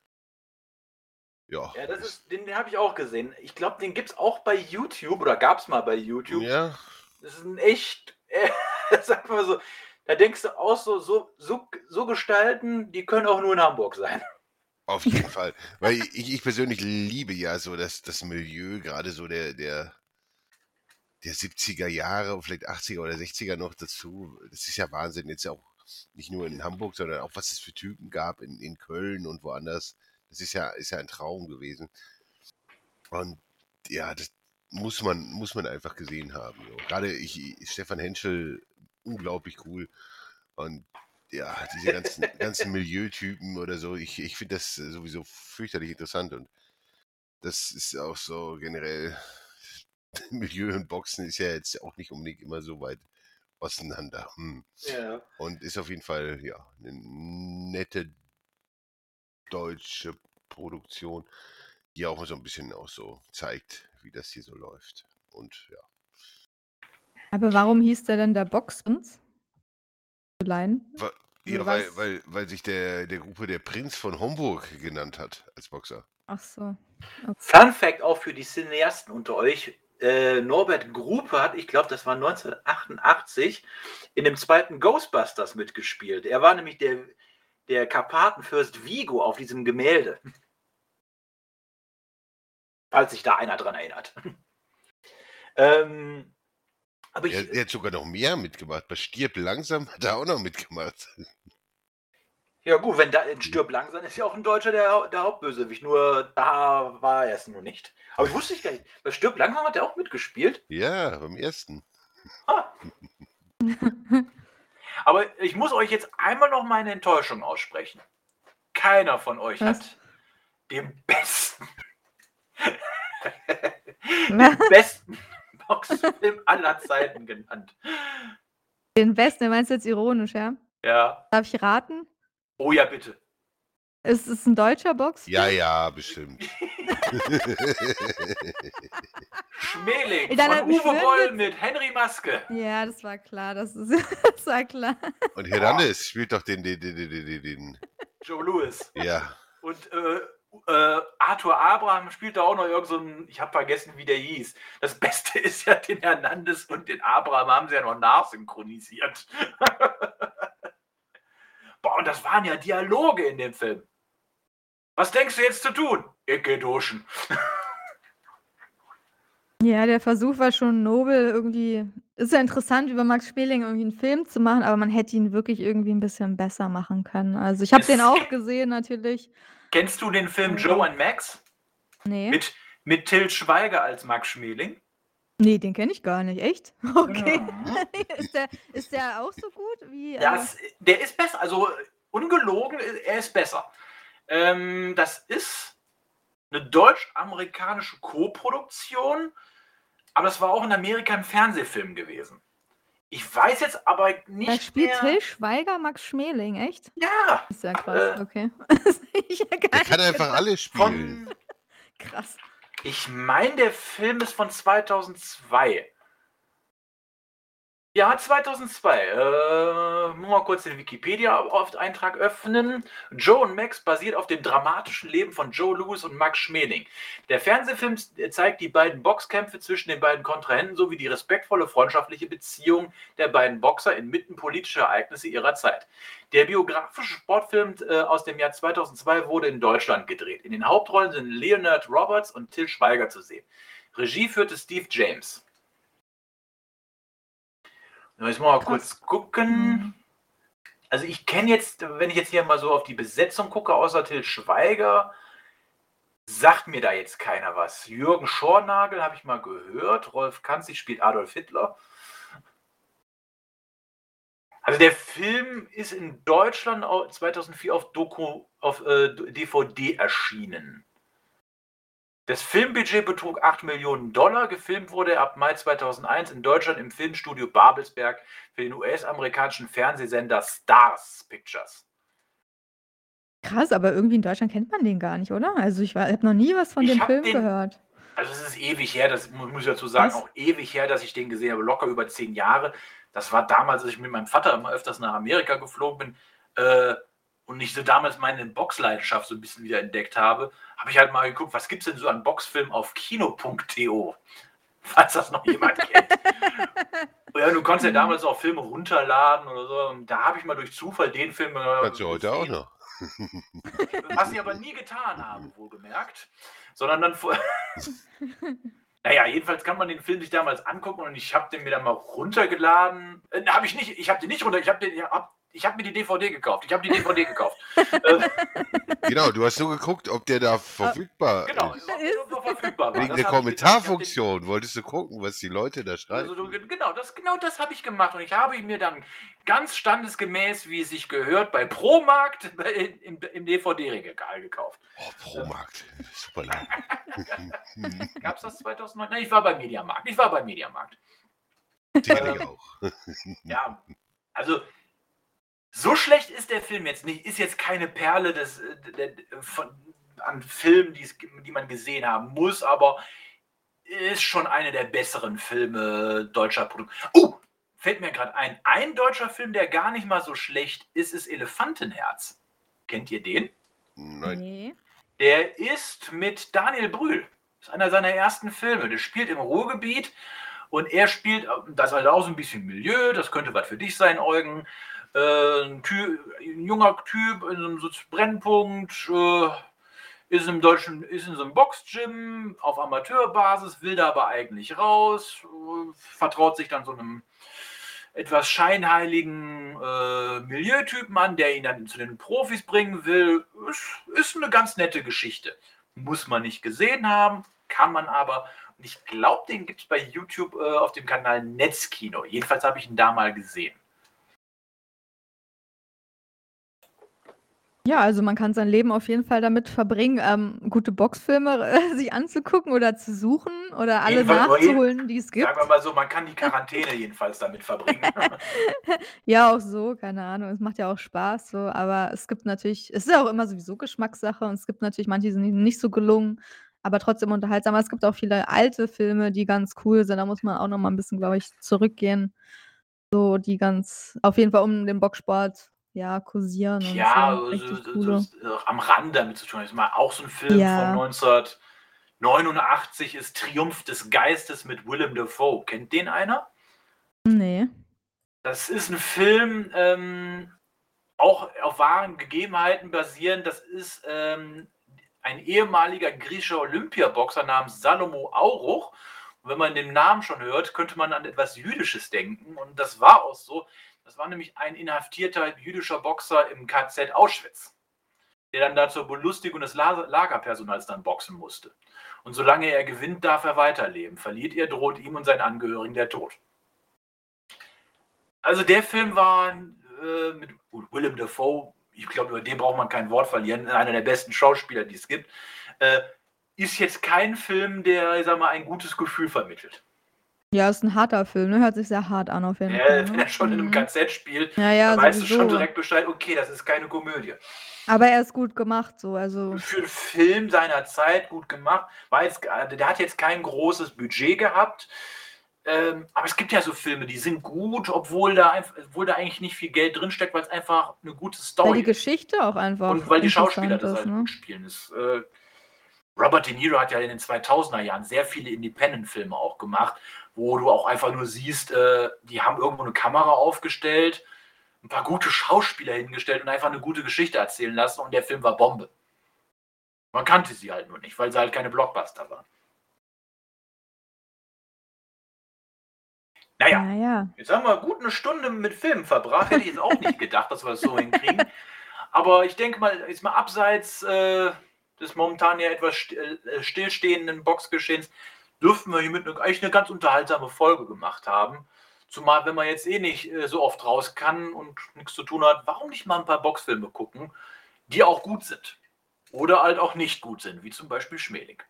Ja. Ja, den habe ich auch gesehen. Ich glaube, den gibt's auch bei YouTube oder gab's mal bei YouTube. Ja, Das ist ein echt, sag mal so, da denkst du auch so Gestalten, die können auch nur in Hamburg sein. auf jeden Fall. Weil ich persönlich liebe ja so das Milieu, gerade so der 70er Jahre und vielleicht 80er oder 60er noch dazu. Das ist ja Wahnsinn. Jetzt auch nicht nur in Hamburg, sondern auch was es für Typen gab in Köln und woanders. Das ist ja ein Traum gewesen. Und ja, das muss man einfach gesehen haben. So. Gerade Stefan Henschel, unglaublich cool. Und ja, diese ganzen Milieutypen oder so, ich finde das sowieso fürchterlich interessant. Und das ist auch so generell, Milieu und Boxen ist ja jetzt auch nicht unbedingt immer so weit auseinander. Ja. Und ist auf jeden Fall, ja, eine nette deutsche Produktion, die auch so ein bisschen auch so zeigt, wie das hier so läuft. Und ja. Aber warum hieß der denn der Boxprinz? Ja, weil sich der Gruppe der Prinz von Homburg genannt hat als Boxer. Ach so. Fun Fact auch für die Cineasten unter euch. Norbert Grupe hat, ich glaube, das war 1988, in dem zweiten Ghostbusters mitgespielt. Er war nämlich der Karpatenfürst Vigo auf diesem Gemälde. Falls sich da einer dran erinnert. Aber Er hat sogar noch mehr mitgemacht. Bei Stirb langsam hat er auch noch mitgemacht. ja gut, wenn da in Stirb langsam ist ja auch ein Deutscher der Hauptbösewicht, nur da war er es nur nicht. Aber ich wusste gar nicht, bei Stirb langsam hat er auch mitgespielt. Ja, beim ersten. Ah. Aber ich muss euch jetzt einmal noch meine Enttäuschung aussprechen. Keiner von euch Was? hat den besten Boxfilm aller Zeiten genannt. Den besten, du meinst jetzt ironisch, ja? Ja. Darf ich raten? Oh ja, bitte. Ist es ein deutscher Boxfilm? Ja, bestimmt. Schmähling Dann von ich Uwe würd Boll jetzt- mit Henry Maske. Ja, das war klar. Das war klar. Und Hernandez spielt doch den. Joe Louis. Ja. Und Arthur Abraham spielt da auch noch irgend so einen, ich habe vergessen, wie der hieß. Das Beste ist ja, den Hernandez und den Abraham haben sie ja noch nachsynchronisiert. Boah, und das waren ja Dialoge in dem Film. Was denkst du jetzt zu tun? Ich geh duschen. Ja, der Versuch war schon nobel. Irgendwie ist ja interessant, über Max Schmeling irgendwie einen Film zu machen, aber man hätte ihn wirklich irgendwie ein bisschen besser machen können. Also ich habe den auch gesehen natürlich. Kennst du den Film Joe and Max? Nee. Mit Till Schweiger als Max Schmeling? Nee, den kenne ich gar nicht. Echt? Okay. Ist der auch so gut wie. Der ist besser. Also ungelogen, er ist besser. Das ist eine deutsch-amerikanische Co-Produktion, aber das war auch in Amerika ein Fernsehfilm gewesen. Ich weiß jetzt aber nicht Da spielt mehr. Till Schweiger Max Schmeling, echt? Ja, Ist ja krass, okay. Ich ja gar Der nicht kann einfach alles spielen. von, krass. ich meine, der Film ist von 2002. Ja, 2002. Nur mal kurz den Wikipedia-Eintrag öffnen. Joe und Max basiert auf dem dramatischen Leben von Joe Louis und Max Schmeling. Der Fernsehfilm zeigt die beiden Boxkämpfe zwischen den beiden Kontrahenten sowie die respektvolle freundschaftliche Beziehung der beiden Boxer inmitten politischer Ereignisse ihrer Zeit. Der biografische Sportfilm aus dem Jahr 2002 wurde in Deutschland gedreht. In den Hauptrollen sind Leonard Roberts und Till Schweiger zu sehen. Regie führte Steve James. Jetzt mal kurz gucken. Also ich kenne jetzt, wenn ich jetzt hier mal so auf die Besetzung gucke, außer Till Schweiger, sagt mir da jetzt keiner was. Jürgen Schornagel habe ich mal gehört. Rolf Kanzig spielt Adolf Hitler. Also der Film ist in Deutschland 2004 auf DVD erschienen. Das Filmbudget betrug $8 Millionen. Gefilmt wurde er ab Mai 2001 in Deutschland im Filmstudio Babelsberg für den US-amerikanischen Fernsehsender Stars Pictures. Krass, aber irgendwie in Deutschland kennt man den gar nicht, oder? Also ich habe noch nie was von Ich dem hab Film den- gehört. Also es ist ewig her, das muss ich dazu sagen, Was? auch ewig her, dass ich den gesehen habe, locker über 10 Jahre. Das war damals, als ich mit meinem Vater immer öfters nach Amerika geflogen bin und ich so damals meine Boxleidenschaft so ein bisschen wieder entdeckt habe, habe ich halt mal geguckt, was gibt es denn so an Boxfilmen auf kino.to, falls das noch jemand kennt. Ja, du konntest ja damals auch Filme runterladen oder so, und da habe ich mal durch Zufall den Film Kannst du heute auch gesehen. noch. Was ich aber nie getan habe, wohlgemerkt, sondern dann vor. Naja, jedenfalls kann man den Film sich damals angucken und ich habe den mir dann mal runtergeladen. Habe ich nicht, ich habe den nicht runter, ich habe mir die DVD gekauft. Genau, du hast nur geguckt, ob der da verfügbar Genau, ist. ob der noch verfügbar war. Wegen Das der hab ich getan. Kommentarfunktion wolltest du gucken, was die Leute da schreiben. Also, genau das habe ich gemacht und ich habe ihn mir dann ganz standesgemäß, wie es sich gehört, bei Promarkt im DVD-Regal gekauft. Oh, Promarkt. Super lang. Gab es das 2009? Nein, ich war beim Mediamarkt. Den kenn ich auch. Ja, also so schlecht ist der Film jetzt nicht. Ist jetzt keine Perle an Filmen, die man gesehen haben muss, aber ist schon eine der besseren Filme deutscher Produktion. Fällt mir gerade ein. Ein deutscher Film, der gar nicht mal so schlecht ist, ist Elefantenherz. Kennt ihr den? Nein. Nee. Der ist mit Daniel Brühl. Das ist einer seiner ersten Filme. Der spielt im Ruhrgebiet und er spielt, das ist halt auch so ein bisschen Milieu, das könnte was für dich sein, Eugen. Ein junger Typ in so einem Brennpunkt, ist in so einem Boxgym auf Amateurbasis, will da aber eigentlich raus, vertraut sich dann so einem etwas scheinheiligen Milieutypen an, der ihn dann zu den Profis bringen will. Ist eine ganz nette Geschichte. Muss man nicht gesehen haben, kann man aber. Und ich glaube, den gibt es bei YouTube auf dem Kanal Netzkino. Jedenfalls habe ich ihn da mal gesehen. Ja, also man kann sein Leben auf jeden Fall damit verbringen, gute Boxfilme sich anzugucken oder zu suchen oder alle nachzuholen, die es gibt. Sagen wir mal so, man kann die Quarantäne jedenfalls damit verbringen. Ja, auch so, keine Ahnung. Es macht ja auch Spaß so, aber es gibt natürlich es ist ja auch immer sowieso Geschmackssache und es gibt natürlich manche, die sind nicht so gelungen, aber trotzdem unterhaltsam. Aber es gibt auch viele alte Filme, die ganz cool sind. Da muss man auch noch mal 'n bisschen, glaube ich, zurückgehen, so die ganz auf jeden Fall um den Boxsport, ja, kursieren und Ja, so. Richtig coole. am Rand damit zu tun. Ist mal auch so ein Film von Ja. 1989 ist Triumph des Geistes mit Willem Dafoe. Kennt den einer? Ne. Das ist ein Film, auch auf wahren Gegebenheiten basierend. Das ist ein ehemaliger griechischer Olympiaboxer namens Salomo Auruch. Und wenn man den Namen schon hört, könnte man an etwas Jüdisches denken. Und das war auch so. Das war nämlich ein inhaftierter jüdischer Boxer im KZ Auschwitz, der dann da zur Belustigung des Lagerpersonals dann boxen musste. Und solange er gewinnt, darf er weiterleben. Verliert er, droht ihm und seinen Angehörigen der Tod. Also der Film war mit Willem Dafoe, ich glaube, über den braucht man kein Wort verlieren, einer der besten Schauspieler, die es gibt, ist jetzt kein Film, der, ich sag mal, ein gutes Gefühl vermittelt. Ja, ist 'n harter Film, ne? Hört sich sehr hart an auf jeden Fall, ne? Wenn er schon in einem KZ spielt, Ja, dann weißt du schon sowieso. direkt Bescheid, okay, das ist keine Komödie. Aber er ist gut gemacht so, also Für 'n Film seiner Zeit gut gemacht. Der hat jetzt kein großes Budget gehabt. Aber es gibt ja so Filme, die sind gut, obwohl da eigentlich nicht viel Geld drinsteckt, weil es einfach eine gute weil Story die Geschichte auch einfach und weil die Schauspieler interessant das ist, halt ne? gut spielen. Robert De Niro hat ja in den 2000er Jahren sehr viele Independent-Filme auch gemacht, wo du auch einfach nur siehst, die haben irgendwo eine Kamera aufgestellt, ein paar gute Schauspieler hingestellt und einfach eine gute Geschichte erzählen lassen und der Film war Bombe. Man kannte sie halt nur nicht, weil sie halt keine Blockbuster waren. Naja, Ja, ja. jetzt haben wir gut eine Stunde mit Filmen verbracht. Hätte ich jetzt auch nicht gedacht, dass wir das so hinkriegen. Aber ich denke mal, jetzt mal abseits des momentan ja etwas stillstehenden Boxgeschehens, dürften wir hiermit eigentlich eine ganz unterhaltsame Folge gemacht haben. Zumal, wenn man jetzt eh nicht so oft raus kann und nichts zu tun hat, warum nicht mal ein paar Boxfilme gucken, die auch gut sind. Oder halt auch nicht gut sind, wie zum Beispiel Schmeling.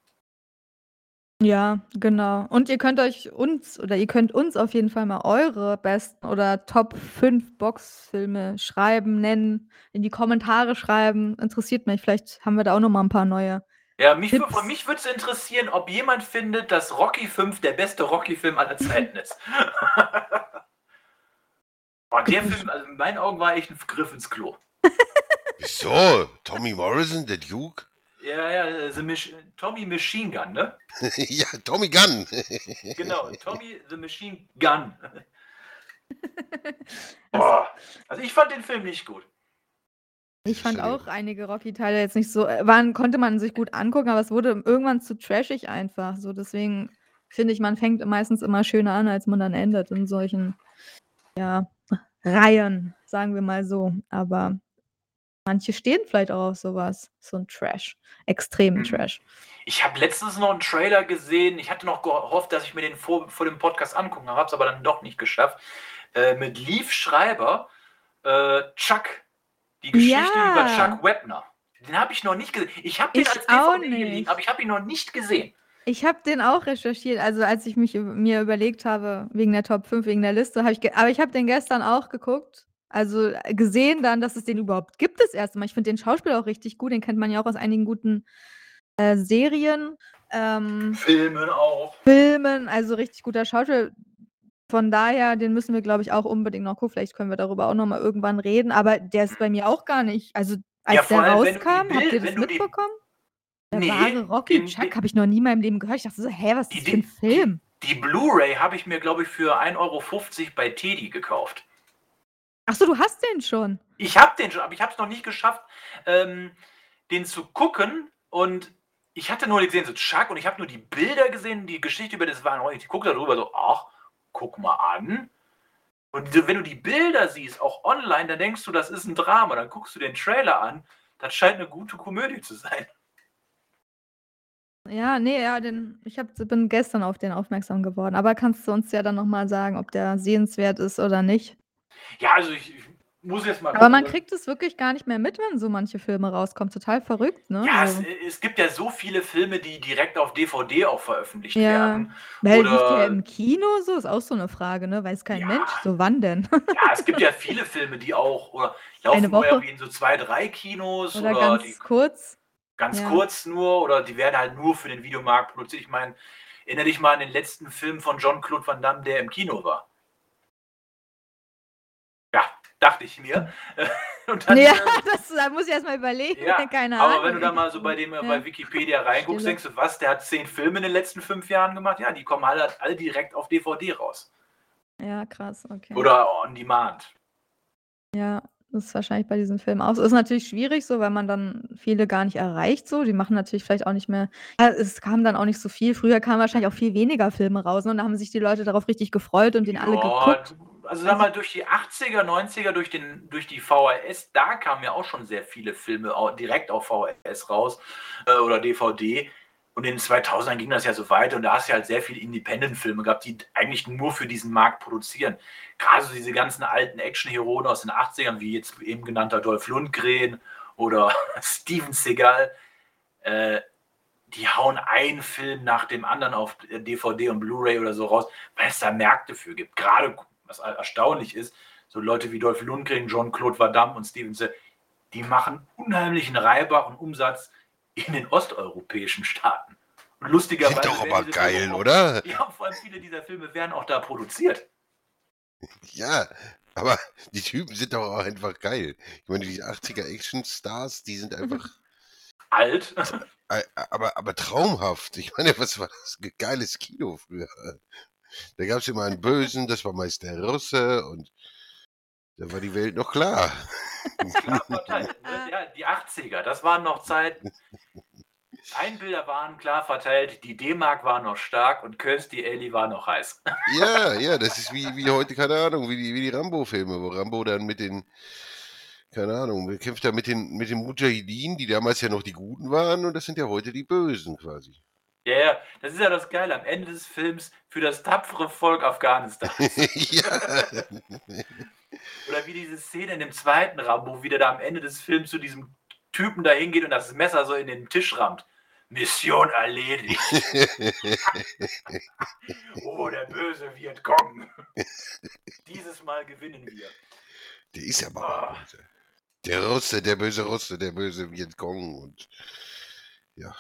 Ja, genau. Und ihr könnt uns auf jeden Fall mal eure besten oder Top 5 Boxfilme schreiben, nennen, in die Kommentare schreiben. Interessiert mich. Vielleicht haben wir da auch noch mal 'n paar neue Ja, Tipps. mich würde es interessieren, ob jemand findet, dass Rocky 5 der beste Rocky-Film aller Zeiten ist. Boah, der Film, also in meinen Augen, war echt ein Griff ins Klo. Wieso? Tommy Morrison, der Duke? Ja, Tommy Machine Gun, ne? Ja, Tommy Gunn. Genau, Tommy the Machine Gun. Boah, also ich fand den Film nicht gut. Ich fand auch einige Rocky-Teile jetzt nicht so konnte man sich gut angucken, aber es wurde irgendwann zu trashig einfach. So, deswegen finde ich, man fängt meistens immer schöner an, als man dann endet in solchen, ja, Reihen, sagen wir mal so. Aber manche stehen vielleicht auch auf so was, so 'n Trash, extremen Trash. Ich habe letztens noch einen Trailer gesehen. Ich hatte noch gehofft, dass ich mir den vor dem Podcast angucken habe, habe es aber dann doch nicht geschafft. Mit Liev Schreiber, Chuck. Die Geschichte über Chuck Wepner. Den habe ich noch nicht gesehen. Ich habe den als DVD hier liegen, aber ich habe ihn noch nicht gesehen. Ich habe den auch recherchiert, also als ich mir überlegt habe, wegen der Top 5, wegen der Liste, aber ich habe den gestern auch geguckt, also gesehen dann, dass es den überhaupt gibt das erste Mal. Ich finde den Schauspieler auch richtig gut, den kennt man ja auch aus einigen guten Serien. Filmen auch. Also richtig guter Schauspieler. Von daher, den müssen wir, glaube ich, auch unbedingt noch gucken. Vielleicht können wir darüber auch noch mal irgendwann reden, aber der ist bei mir auch gar nicht als der rauskam, habt ihr das mitbekommen? Der wahre Rocky Chuck habe ich noch nie in meinem Leben gehört. Ich dachte so: „Hä, was ist das für 'n Film?" Die Blu-ray habe ich mir, glaube ich, für 1,50 € bei Teddy gekauft. Achso, du hast den schon. Ich habe den schon, aber ich habe es noch nicht geschafft, den zu gucken. Und ich hatte nur gesehen, so Chuck, und ich habe nur die Bilder gesehen, die Geschichte über das war noch nicht. Ich gucke da drüber so, ach, guck mal an. Und wenn du die Bilder siehst, auch online, dann denkst du, das ist ein Drama. Dann guckst du den Trailer an, das scheint eine gute Komödie zu sein. Ja, nee, ja, bin gestern auf den aufmerksam geworden. Aber kannst du uns ja dann nochmal sagen, ob der sehenswert ist oder nicht? Ja, also ich muss jetzt mal Aber man gucken. kriegt es wirklich gar nicht mehr mit, wenn so manche Filme rauskommen. Total verrückt, ne? Ja, So. es gibt ja so viele Filme, die direkt auf DVD auch veröffentlicht Ja. werden. Weil lief der Oder im Kino so? Ist auch so eine Frage, ne? Weiß kein Ja. Mensch. So, wann denn? ja, es gibt ja viele Filme, die auch oder laufen Eine nur Woche. irgendwie in so 2, 3 Kinos Oder oder ganz die kurz. ganz Ja. kurz nur oder die werden halt nur für den Videomarkt produziert. Ich meine, erinnere dich mal an den letzten Film von Jean-Claude Van Damme, der im Kino war. Ja, dachte ich mir. Und dann, Ja, da muss ich erstmal überlegen. ja, Keine aber Ahnung. wenn du da mal so bei Ja. Wikipedia reinguckst, Stille. denkst du, was, der hat 10 Filme in den letzten 5 Jahren gemacht? Ja, die kommen alle direkt auf DVD raus. Ja, krass, okay. Oder on demand. Ja, das ist wahrscheinlich bei diesen Filmen auch so. Ist natürlich schwierig so, weil man dann viele gar nicht erreicht so. Die machen natürlich vielleicht auch nicht mehr es kam dann auch nicht so viel. Früher kamen wahrscheinlich auch viel weniger Filme raus, ne? Und da haben sich die Leute darauf richtig gefreut und den alle geguckt. Also sag mal, durch die 80er, 90er, durch die VHS, da kamen ja auch schon sehr viele Filme direkt auf VHS raus oder DVD. Und in den 2000ern ging das ja so weiter und da hast du halt sehr viele Independent-Filme gehabt, die eigentlich nur für diesen Markt produzieren. Gerade so diese ganzen alten Action-Heroen aus den 80ern, wie jetzt eben genannter Dolph Lundgren oder Steven Seagal, die hauen einen Film nach dem anderen auf DVD und Blu-ray oder so raus, weil es da Märkte für gibt. Gerade, was erstaunlich ist, so Leute wie Dolph Lundgren, Jean-Claude Van Damme und Steven Seagal, die machen unheimlichen Reibach und Umsatz in den osteuropäischen Staaten. Und lustigerweise Sind doch werden aber diese geil, Filme auch, oder? Ja, vor allem viele dieser Filme werden auch da produziert. Ja, aber die Typen sind doch auch einfach geil. Ich meine, die 80er Action-Stars, die sind einfach Alt. aber traumhaft. Ich meine, was war das? Geiles Kino früher. Da gab es immer einen Bösen, das war meist der Russe und da war die Welt noch klar. Klar verteilt. Ne? Ja, die 80er, das waren noch Zeiten. Feindbilder waren klar verteilt, die D-Mark war noch stark und Kirstie Alley war noch heiß. Ja, das ist wie heute, keine Ahnung, wie die Rambo-Filme, wo Rambo dann mit den, keine Ahnung, der kämpft da mit den Mujahideen, die damals ja noch die Guten waren und das sind ja heute die Bösen quasi. Ja, das ist ja das Geile am Ende des Films für das tapfere Volk Afghanistans. Ja. Oder wie diese Szene in dem zweiten Rambo, wie der da am Ende des Films zu diesem Typen da hingeht und das Messer so in den Tisch rammt. Mission erledigt. Oh, der böse Vietcong. Dieses Mal gewinnen wir. Der ist aber auch böse. Der Russe, der böse Vietcong und ja.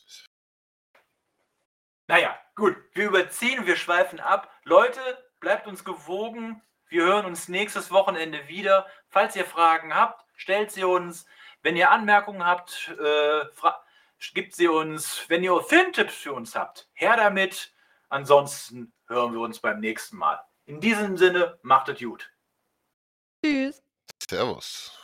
Naja, gut, wir überziehen, wir schweifen ab. Leute, bleibt uns gewogen. Wir hören uns nächstes Wochenende wieder. Falls ihr Fragen habt, stellt sie uns. Wenn ihr Anmerkungen habt, gibt sie uns. Wenn ihr Filmtipps für uns habt, her damit. Ansonsten hören wir uns beim nächsten Mal. In diesem Sinne, macht es gut. Tschüss. Servus.